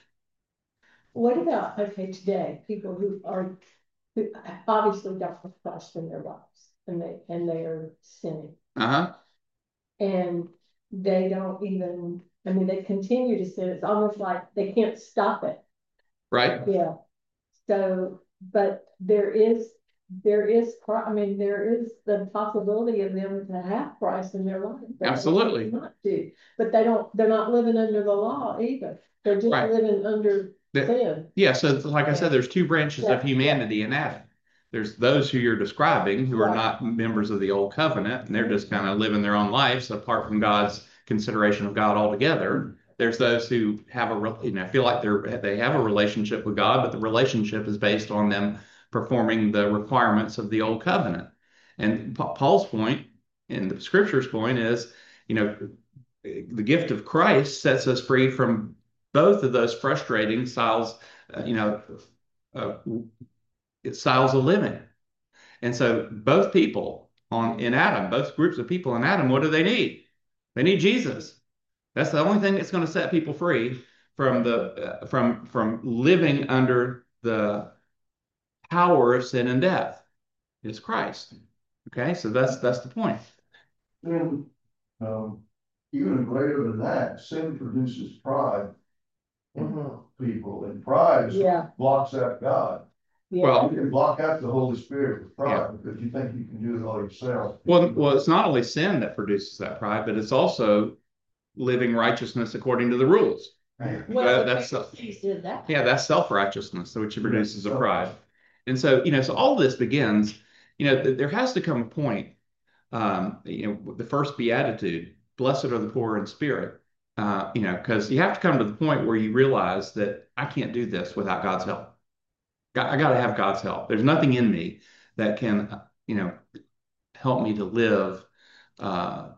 What about, okay, today, people who are, who obviously don't have Christ in their lives, and they, and they are sinning, Uh-huh. and they don't even, I mean, they continue to sin. It's almost like they can't stop it. Right. Yeah. So, but there is, there is, I mean, there is the possibility of them to have Christ in their life. but they Absolutely. choose Not to, but they don't, they're not living under the law either. They're just Right. living under The- sin. Yeah, so like I said, there's two branches Yeah. of humanity in Adam. There's those who you're describing who are Right. not members of the old covenant, and they're just kind of living their own lives apart from God's consideration of God altogether. There's those who have a, re- you know, feel like they're they have a relationship with God, but the relationship is based on them performing the requirements of the old covenant. And Pa- Paul's point and the scripture's point is, you know, the gift of Christ sets us free from both of those frustrating styles, uh, you know, uh, styles of living. And so both people on in Adam, both groups of people in Adam, what do they need? They need Jesus. That's the only thing that's going to set people free from the uh, from from living under the power of sin and death. Is Christ. Okay, so that's that's the point. And um, even greater than that, sin produces pride in people, and pride is- Yeah, blocks out God. yeah. Well, You can block out the Holy Spirit with pride because you think you can do it all yourself. well, well, it's not only sin that produces that pride, but it's also living righteousness according to the rules. Well, that's- the Pharisees did that. Yeah, that's self-righteousness, which produces a pride. And so, you know, so all this begins, you know, th- there has to come a point, um, you know, the first beatitude, blessed are the poor in spirit, uh, you know, because you have to come to the point where you realize that I can't do this without God's help. I got to have God's help. There's nothing in me that can, uh, you know, help me to live uh,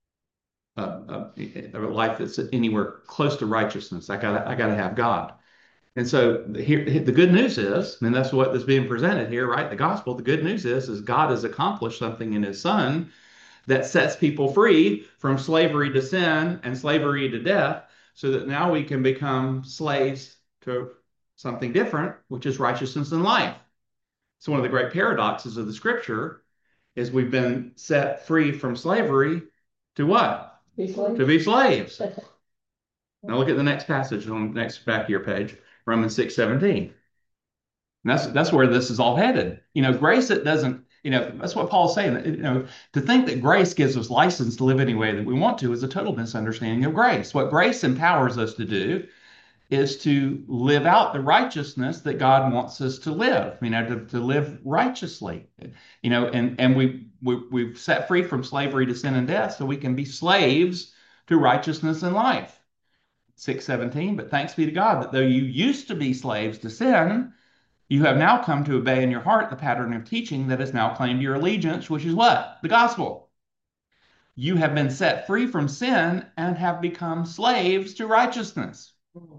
a, a, a life that's anywhere close to righteousness. I got I got to have God. And so here, the good news is, and that's what is being presented here, right? The gospel, the good news is, is God has accomplished something in his son that sets people free from slavery to sin and slavery to death, so that now we can become slaves to something different, which is righteousness and life. So one of the great paradoxes of the scripture is we've been set free from slavery to what? Be slaves. To be slaves. Now look at the next passage on the next back of your page, Romans six seventeen. And that's that's where this is all headed. You know, grace it doesn't, you know, that's what Paul's saying. You know, to think that grace gives us license to live any way that we want to is a total misunderstanding of grace. What grace empowers us to do is to live out the righteousness that God wants us to live, you know, to, to live righteously, you know, and, and we, we, we've set free from slavery to sin and death so we can be slaves to righteousness and life. six seventeen, but thanks be to God that though you used to be slaves to sin, you have now come to obey in your heart the pattern of teaching that has now claimed your allegiance, which is what? The gospel. You have been set free from sin and have become slaves to righteousness.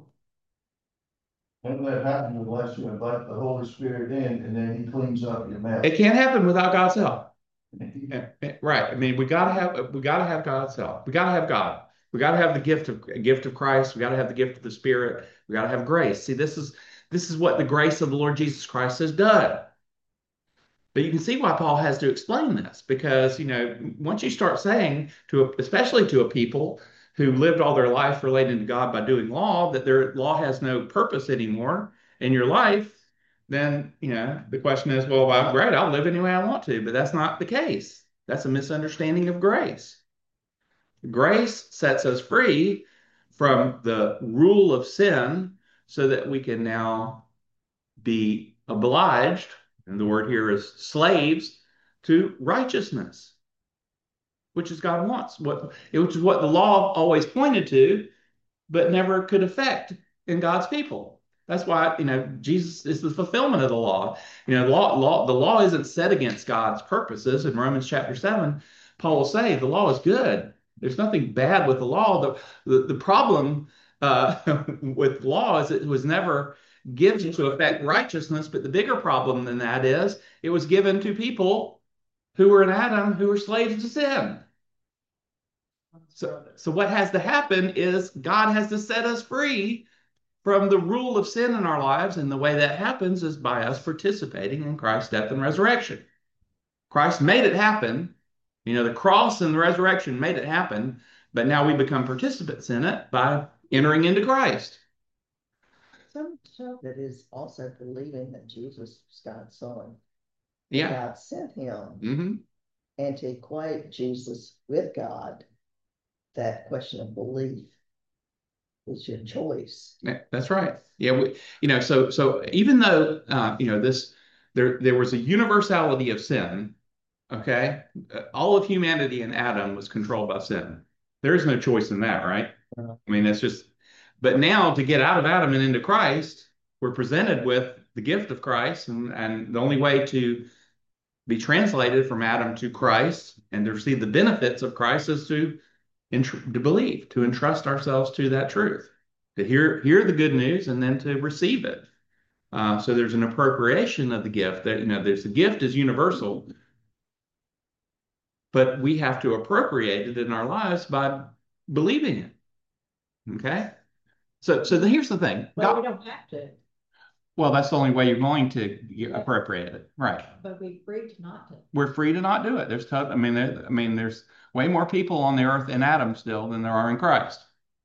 And that happens unless you invite the Holy Spirit in and then he cleans up your mess. It can't happen without God's help. Right. I mean, we gotta have we gotta have God's help. We gotta have God. We got to have the gift of gift of Christ. We got to have the gift of the Spirit. We got to have grace. See, this is this is what the grace of the Lord Jesus Christ has done. But you can see why Paul has to explain this, because, you know, once you start saying to, a, especially to a people who lived all their life relating to God by doing law, that their law has no purpose anymore in your life, then, you know, the question is, well, well, great, I'll live any way I want to, but that's not the case. That's a misunderstanding of grace. Grace sets us free from the rule of sin so that we can now be obliged, and the word here is slaves, to righteousness, which is God wants, what, which is what the law always pointed to, but never could affect in God's people. That's why, you know, Jesus is the fulfillment of the law. You know, law, law, the law isn't set against God's purposes. In Romans chapter seven, Paul will say the law is good. There's nothing bad with the law. The, the, the problem uh, with law is it was never given to affect righteousness, but the bigger problem than that is it was given to people who were in Adam who were slaves to sin. So, so what has to happen is God has to set us free from the rule of sin in our lives, and the way that happens is by us participating in Christ's death and resurrection. Christ made it happen. You know, the cross and the resurrection made it happen, but now we become participants in it by entering into Christ. Some show that is also believing that Jesus is God's son. Yeah. God sent him. Mm-hmm. And to equate Jesus with God, that question of belief is your choice. Yeah, that's right. Yeah, we, you know, so so even though uh, you know this, there there was a universality of sin. Okay, Uh, all of humanity in Adam was controlled by sin. There is no choice in that, right? Uh, I mean, it's just. But now to get out of Adam and into Christ, we're presented with the gift of Christ, and and the only way to be translated from Adam to Christ and to receive the benefits of Christ is to to believe, to entrust ourselves to that truth, to hear hear the good news and then to receive it. Uh, so there's an appropriation of the gift. That, you know, there's the gift is universal, but we have to appropriate it in our lives by believing it. Okay, so so the, here's the thing. Well, we God, don't have to, well, that's the only way you're going to appropriate it, right? but we're free to not to. We're free to not do it. There's, I mean, there, I mean, there's way more people on the earth in Adam still than there are in Christ.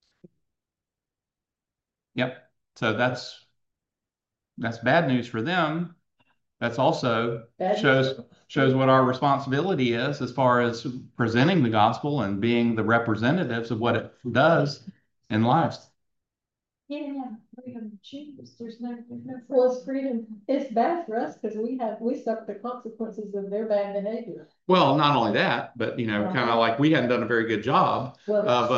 Yep. So that's that's bad news for them. That's also Bad shows news. shows what our responsibility is as far as presenting the gospel and being the representatives of what it does in lives. Yeah, freedom to choose. There's no, there's no. Well, it's freedom. It's bad for us because we have, we suffer the consequences of their bad behavior. Well, not only that, but, you know, kind of like we hadn't done a very good job Well, of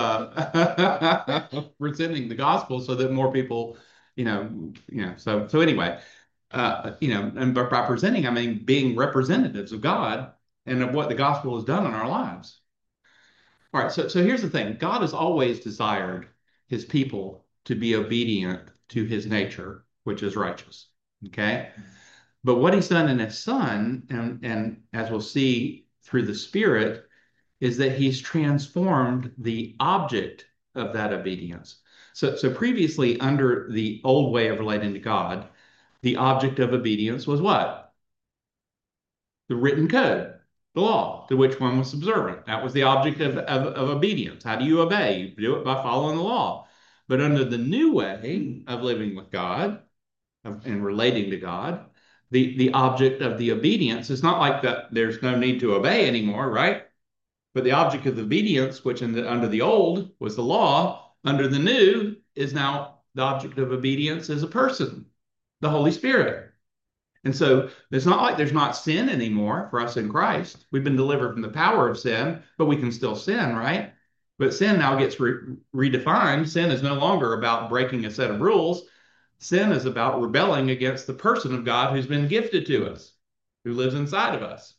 uh, presenting the gospel so that more people, you know, you know. So so anyway, uh, you know, and by, by presenting, I mean being representatives of God and of what the gospel has done in our lives. All right. So so here's the thing: God has always desired His people to be obedient to His nature, which is righteous. Okay. But what He's done in His Son, and, and as we'll see through the Spirit, is that He's transformed the object of that obedience. So, so previously, under the old way of relating to God, the object of obedience was what? The written code, the law, to which one was subservient. That was the object of, of, of obedience. How do you obey? You do it by following the law. But under the new way of living with God of, and relating to God, the, the object of the obedience is not like that there's no need to obey anymore, right? But the object of the obedience, which in the, under the old was the law, under the new is now the object of obedience is a person, the Holy Spirit. And so it's not like there's not sin anymore for us in Christ. We've been delivered from the power of sin, but we can still sin, right? But sin now gets re- redefined. Sin is no longer about breaking a set of rules. Sin is about rebelling against the person of God who's been gifted to us, who lives inside of us.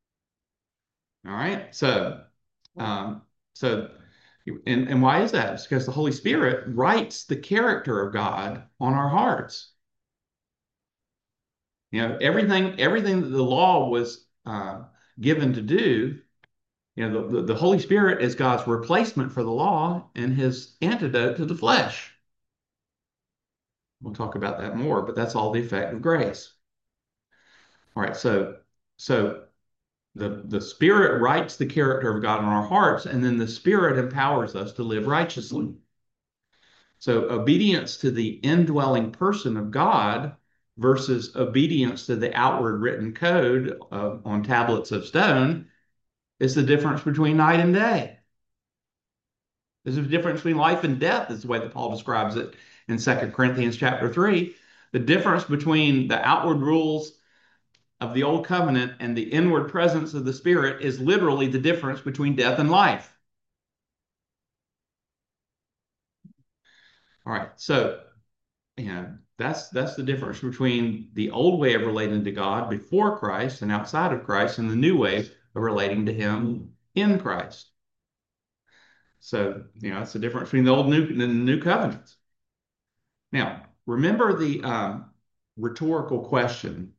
All right. So, um, so, and, and why is that? It's because the Holy Spirit writes the character of God on our hearts. You know, everything, everything that the law was uh, given to do You know, the, the, the Holy Spirit is God's replacement for the law and his antidote to the flesh. We'll talk about that more, but that's all the effect of grace. All right, so so the the Spirit writes the character of God in our hearts, and then the Spirit empowers us to live righteously. So obedience to the indwelling person of God versus obedience to the outward written code of, on tablets of stone is the difference between night and day. There's a difference between life and death, is the way that Paul describes it in Second Corinthians chapter three. The difference between the outward rules of the old covenant and the inward presence of the Spirit is literally the difference between death and life. All right, so you know that's that's the difference between the old way of relating to God before Christ and outside of Christ, and the new way of relating to Him in Christ. So you know it's the difference between the old and new, and the new covenants. Now, remember the um, rhetorical question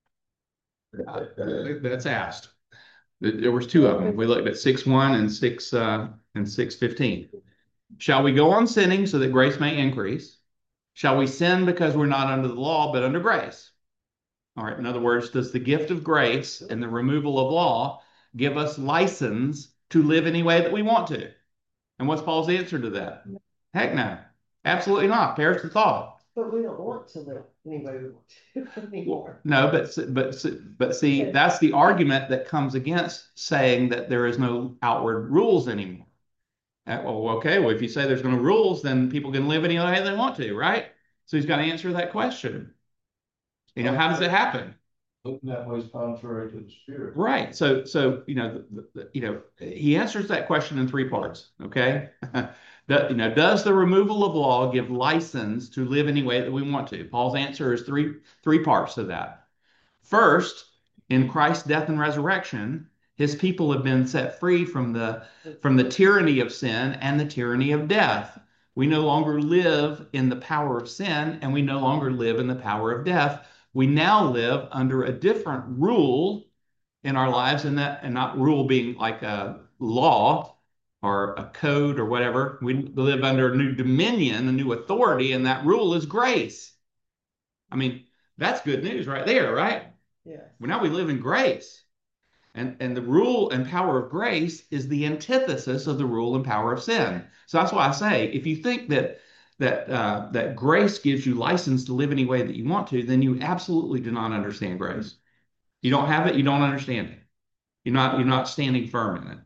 that's asked. There was two of them. We looked at six one and six uh, and six fifteen. Shall we go on sinning so that grace may increase? Shall we sin because we're not under the law but under grace? All right. In other words, does the gift of grace and the removal of law give us license to live any way that we want to? And what's Paul's answer to that? Heck no. Absolutely not. Perish the thought. But we don't want to live any way we want to anymore. No, but but but see, that's the argument that comes against saying that there is no outward rules anymore. Uh, well, okay, well, if you say there's no rules, then people can live any way they want to, right? So he's got to answer that question. You know, how does it happen? Looking that way is contrary to the Spirit. Right. So, so you know, the, the, you know, he answers that question in three parts. Okay. The, you know, does the removal of law give license to live any way that we want to? Paul's answer is three three parts to that. First, in Christ's death and resurrection, his people have been set free from the from the tyranny of sin and the tyranny of death. We no longer live in the power of sin, and we no longer live in the power of death. We now live under a different rule in our lives, and that and not rule being like a law or a code or whatever. We live under a new dominion, a new authority, and that rule is grace. I mean, that's good news right there, right? Yes. Well, now we live in grace. And, and the rule and power of grace is the antithesis of the rule and power of sin. So that's why I say, if you think that that uh, that grace gives you license to live any way that you want to, then you absolutely do not understand grace. You don't have it, you don't understand it. You're not you're not standing firm in it.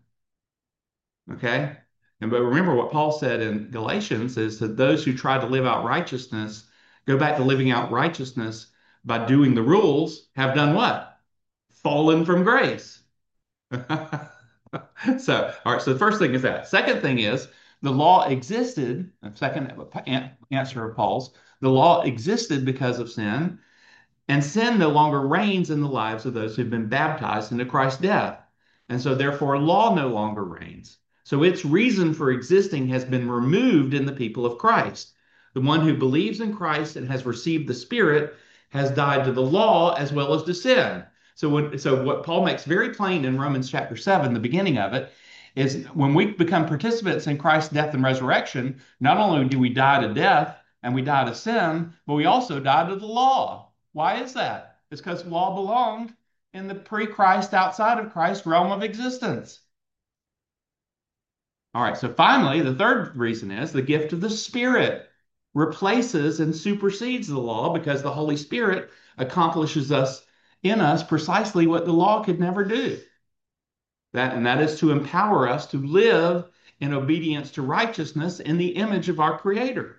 Okay? And but remember what Paul said in Galatians is that those who try to live out righteousness, go back to living out righteousness by doing the rules, have done what? Fallen from grace. So, all right, so the first thing is that. Second thing is the law existed, a second answer of Paul's, the law existed because of sin, and sin no longer reigns in the lives of those who've been baptized into Christ's death. And so therefore law no longer reigns. So its reason for existing has been removed in the people of Christ. The one who believes in Christ and has received the Spirit has died to the law as well as to sin. So when, so what Paul makes very plain in Romans chapter seven, the beginning of it, is when we become participants in Christ's death and resurrection, not only do we die to death and we die to sin, but we also die to the law. Why is that? It's because law belonged in the pre-Christ, outside of Christ realm of existence. All right, so finally, the third reason is the gift of the Spirit replaces and supersedes the law because the Holy Spirit accomplishes us in us precisely what the law could never do. That, and that is to empower us to live in obedience to righteousness in the image of our Creator.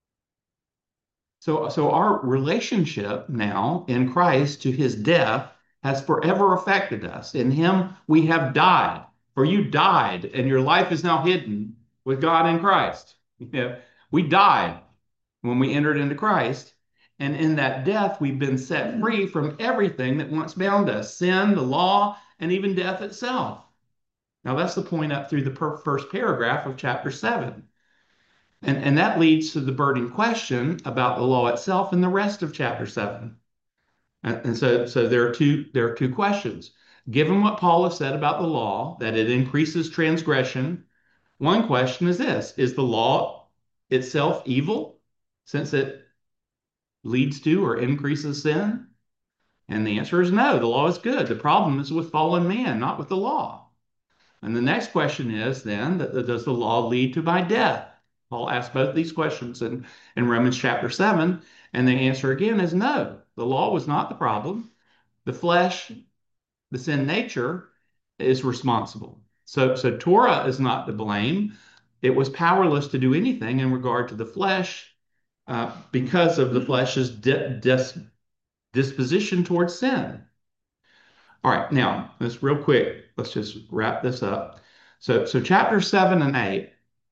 So, so our relationship now in Christ to his death has forever affected us. In him we have died. For you died, and your life is now hidden with God in Christ. You know, we died when we entered into Christ. And in that death, we've been set free from everything that once bound us, sin, the law, and even death itself. Now, that's the point up through the per- first paragraph of chapter seven. And, and that leads to the burning question about the law itself in the rest of chapter seven. And, and so, so there are two, there are two questions. given what Paul has said about the law, that it increases transgression, one question is this: is the law itself evil since it leads to or increases sin? And the answer is no, the law is good. The problem is with fallen man, not with the law. And the next question is then, that does the law lead to my death? Paul asks both these questions in, in Romans chapter seven, and the answer again is no. The law was not the problem. The flesh, the sin nature, is responsible. So, so Torah is not to blame. It was powerless to do anything in regard to the flesh uh, because of the flesh's di- dis- disposition towards sin. All right, now let's real quick. Let's just wrap this up. So, so chapter seven and eight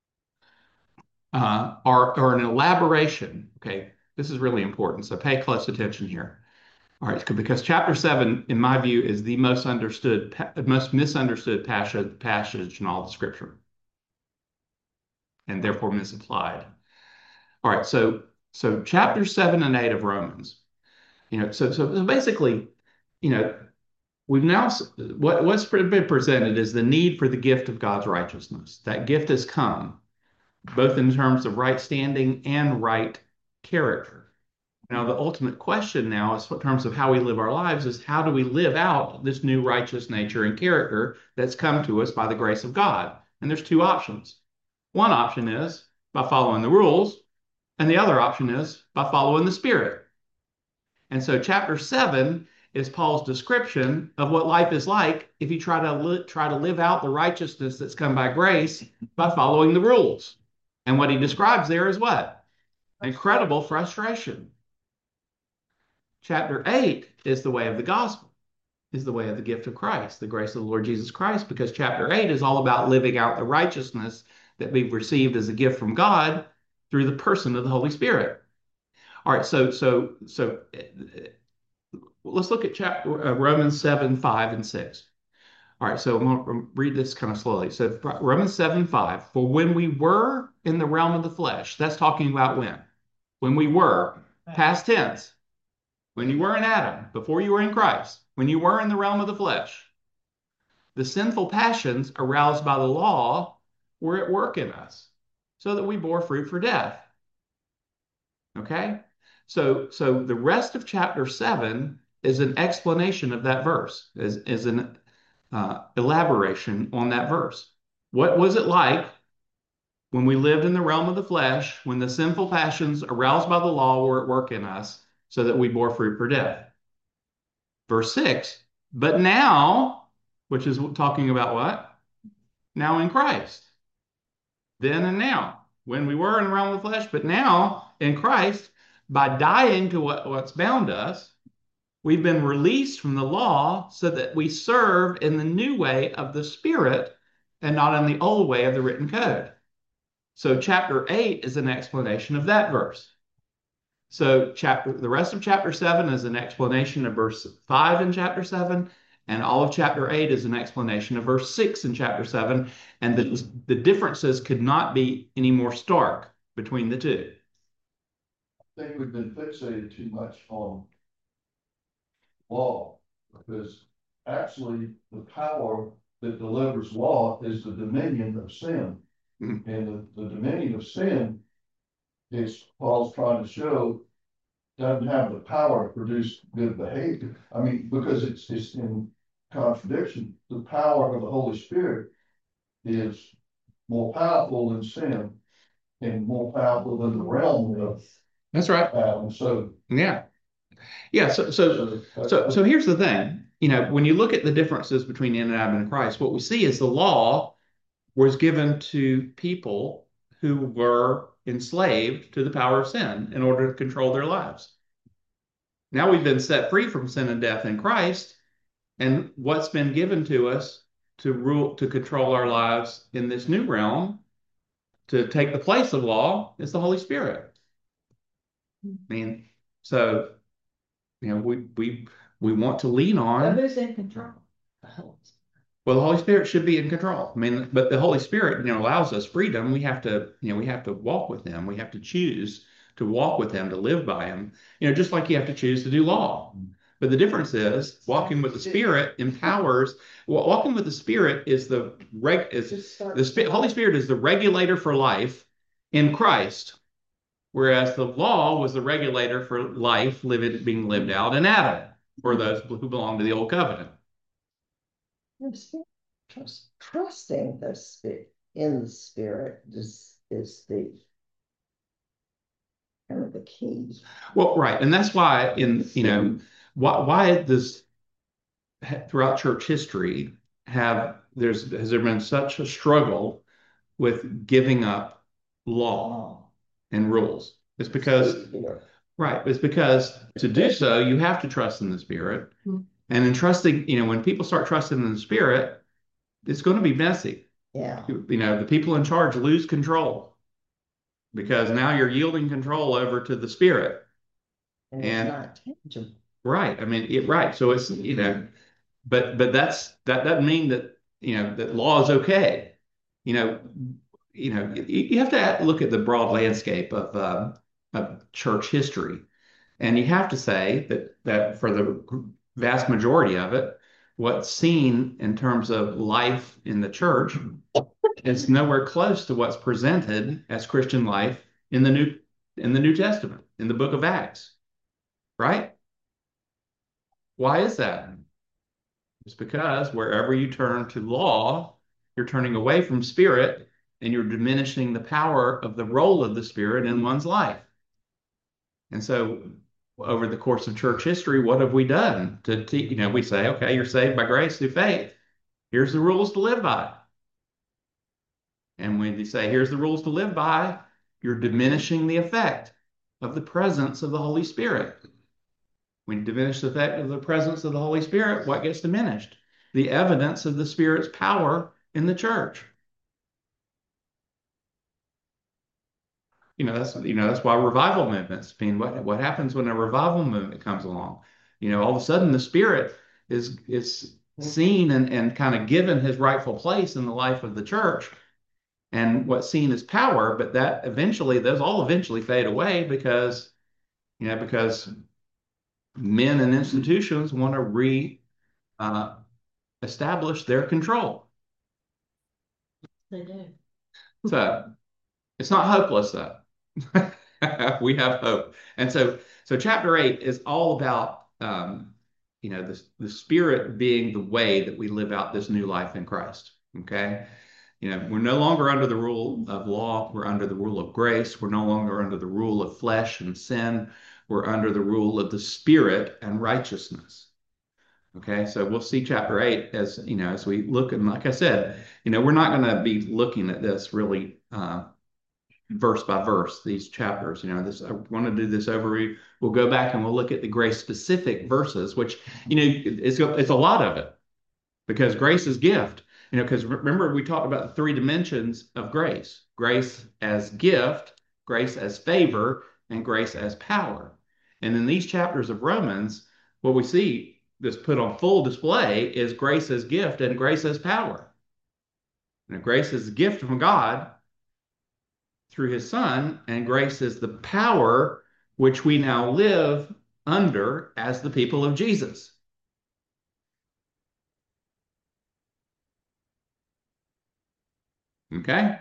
uh, are, are an elaboration. Okay, this is really important. So pay close attention here. All right, because chapter seven, in my view, is the most understood, most misunderstood passage, passage in all the scripture, and therefore misapplied. All right, so so chapter seven and eight of Romans, you know, so so basically, you know, we've now what what's been presented is the need for the gift of God's righteousness. That gift has come, both in terms of right standing and right character. Now, the ultimate question now is in terms of how we live our lives is how do we live out this new righteous nature and character that's come to us by the grace of God? And there's two options. One option is by following the rules, and the other option is by following the Spirit. And so chapter seven is Paul's description of what life is like if you try to li- try to live out the righteousness that's come by grace by following the rules. And what he describes there is what? Incredible frustration. Chapter eight is the way of the gospel, is the way of the gift of Christ, the grace of the Lord Jesus Christ, because chapter eight is all about living out the righteousness that we've received as a gift from God through the person of the Holy Spirit. All right, so so so uh, let's look at chapter uh, Romans seven, five, and six. All right, so I'm going to read this kind of slowly. So Romans seven, five, for when we were in the realm of the flesh, that's talking about when? When we were, past tense. When you were in Adam, before you were in Christ, when you were in the realm of the flesh, the sinful passions aroused by the law were at work in us, so that we bore fruit for death. Okay? So, so the rest of chapter seven is an explanation of that verse, is, is an uh, elaboration on that verse. What was it like when we lived in the realm of the flesh, when the sinful passions aroused by the law were at work in us, so that we bore fruit for death? Verse six, but now, which is talking about what? Now in Christ. Then and now, when we were in the realm of the flesh, but now in Christ, by dying to what, what's bound us, we've been released from the law so that we serve in the new way of the Spirit and not in the old way of the written code. So chapter eight is an explanation of that verse. So chapter, the rest of chapter seven is an explanation of verse five in chapter seven, and all of chapter eight is an explanation of verse six in chapter seven, and the, the differences could not be any more stark between the two. I think we've been fixated too much on law, because actually the power that delivers law is the dominion of sin. Mm-hmm. And the, the dominion of sin is, Paul's trying to show, doesn't have the power to produce good behavior. I mean, because it's, it's in contradiction. The power of the Holy Spirit is more powerful than sin and more powerful than the realm of That's right. Adam. So yeah. Yeah, so so so so here's the thing. You know, when you look at the differences between Adam and Christ, what we see is the law was given to people who were enslaved to the power of sin in order to control their lives. Now we've been set free from sin and death in Christ, and what's been given to us to rule, to control our lives in this new realm, to take the place of law, is the Holy Spirit. I mean, so you know, we we we want to lean on. So who's in control? Well, the Holy Spirit should be in control. I mean, but the Holy Spirit, you know, allows us freedom. We have to, you know, we have to walk with Him. We have to choose to walk with Him, to live by Him. You know, just like you have to choose to do law. But the difference is walking with the Spirit empowers. wa- Walking with the Spirit is the reg is Just start. the Spi- Holy Spirit is the regulator for life in Christ, whereas the law was the regulator for life living being lived out in Adam, for those who belong to the old covenant. Trust, trusting the spirit in the spirit is is the kind of the key. Well, right, and that's why in you know why why does throughout church history have there's has there been such a struggle with giving up law and rules? It's because right, it's because to do so you have to trust in the Spirit, and in trusting, you know, when people start trusting in the Spirit, it's going to be messy. Yeah. You know, the people in charge lose control because now you're yielding control over to the Spirit. And And- it's not tangible. Right. I mean, it, right. So it's, you know, but but that's that doesn't mean that, you know, that law is okay. You know, you know, you, you have to look at the broad landscape of um, of church history, and you have to say that that for the vast majority of it, what's seen in terms of life in the church is nowhere close to what's presented as Christian life in the new in the New Testament, in the book of Acts. Right? Why is that? It's because wherever you turn to law, you're turning away from Spirit and you're diminishing the power of the role of the Spirit in one's life. And so over the course of church history, what have we done? To, to you know, we say, okay, you're saved by grace through faith. Here's the rules to live by. And when you say, here's the rules to live by, you're diminishing the effect of the presence of the Holy Spirit. When you diminish the effect of the presence of the Holy Spirit, what gets diminished? The evidence of the Spirit's power in the church. You know, that's you know, that's why revival movements. I mean, what what happens when a revival movement comes along? You know, all of a sudden the Spirit is is seen and, and kind of given his rightful place in the life of the church. And what's seen as power, but that eventually, those all eventually fade away because, you know, because men and institutions want to re uh, establish their control. They do. So it's not hopeless though. We have hope. And so so chapter eight is all about um, you know, the, the Spirit being the way that we live out this new life in Christ. Okay. You know, we're no longer under the rule of law. We're under the rule of grace. We're no longer under the rule of flesh and sin. We're under the rule of the Spirit and righteousness. Okay, so we'll see chapter eight as, you know, as we look, and like I said, you know, we're not going to be looking at this really uh, verse by verse, these chapters. You know, this, I want to do this overview. We'll go back and we'll look at the grace specific verses, which, you know, it's, it's a lot of it because grace is gift. You know, because remember we talked about the three dimensions of grace: grace as gift, grace as favor, and grace as power. And in these chapters of Romans, what we see that's put on full display is grace as gift and grace as power. You know, grace is a gift from God through his Son, and grace is the power which we now live under as the people of Jesus. Okay?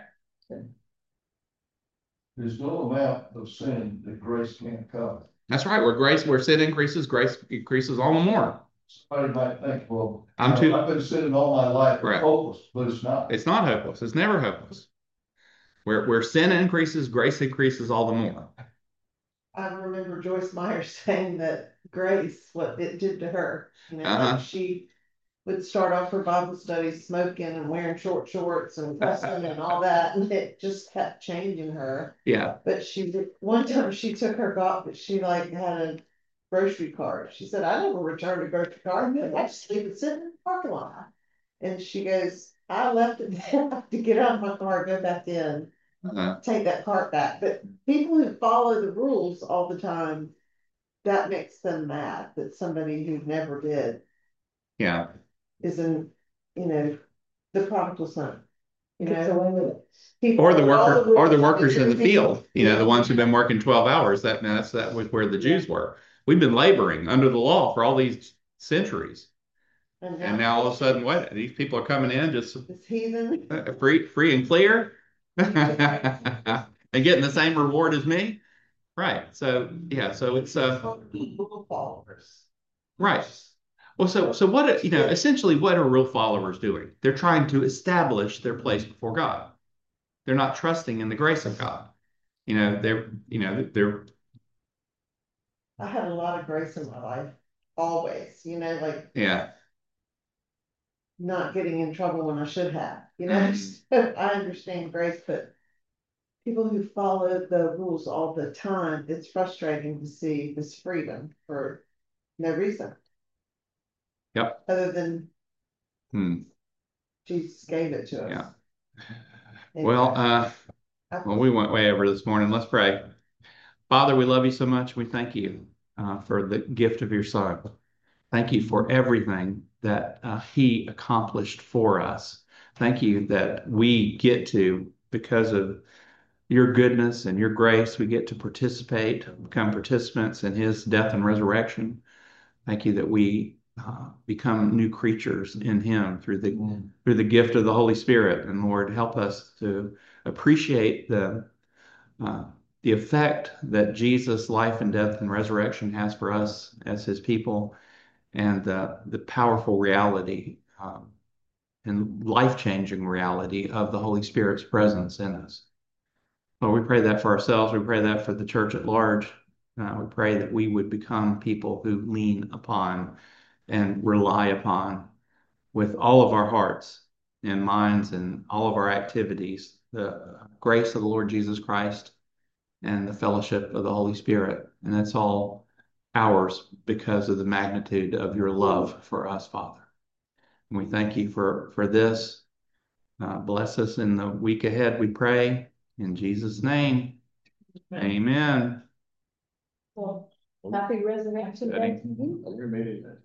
There's no amount of sin that grace can't cover. That's right. Where grace, where sin increases, grace increases all the more. Somebody might think, well, I'm too- I've been sinning all my life, Right. it's hopeless, but it's not. It's not hopeless. It's never hopeless. Where where sin increases, grace increases all the more. I remember Joyce Meyer saying that grace, what it did to her, you know, Uh-huh. like she would start off her Bible study smoking and wearing short shorts and cussing and all that, and it just kept changing her. Yeah. But she did- one time she took her God, but she like had a grocery cart. She said, "I never returned a grocery cart. I just leave it sitting in the parking lot." And she goes, "I left it there. I have to get out of my car, go back in, Uh, take that cart back." But people who follow the rules all the time, that makes them mad that somebody who never did yeah. is in, you know, the prodigal son. You Gets know, away with it. people Or the follow worker, or the rules, workers in the everything- field. You know, the Yeah. ones who've been working twelve hours. That that's that was where the Jews were. we've been laboring under the law for all these centuries. And And now all of a sudden, what? These people are coming in just This heathen. uh, free, free and clear, and getting the same reward as me. Right. So yeah. So it's uh Rule followers. right. Well, so so what you know, essentially, what are real followers doing? They're trying to establish their place before God. They're not trusting in the grace of God. You know, they're you know they're I had a lot of grace in my life, always, you know, like yeah not getting in trouble when I should have, you know. I understand grace, but people who follow the rules all the time, it's frustrating to see this freedom for no reason. Yep. Other than hmm, Jesus gave it to us. yeah. Well, uh, well, we went way over this morning. Let's pray. Father, we love you so much. We thank you uh, for the gift of your Son. Thank you for everything that uh, he accomplished for us. Thank you that we get to, because of your goodness and your grace, we get to participate, become participants in his death and resurrection. Thank you that we uh, become new creatures in him through the mm. through the gift of the Holy Spirit. And Lord, help us to appreciate the uh, the effect that Jesus' life and death and resurrection has for us as his people, and uh, the powerful reality um, and life-changing reality of the Holy Spirit's presence in us. Lord, we pray that for ourselves. We pray that for the church at large. Uh, we pray that we would become people who lean upon and rely upon with all of our hearts and minds and all of our activities the grace of the Lord Jesus Christ and the fellowship of the Holy Spirit. And that's all ours because of the magnitude of your love for us, Father. And we thank you for, for this. Uh, bless us in the week ahead, we pray. In Jesus' name, amen. Well, happy resurrection day to you. Your meeting.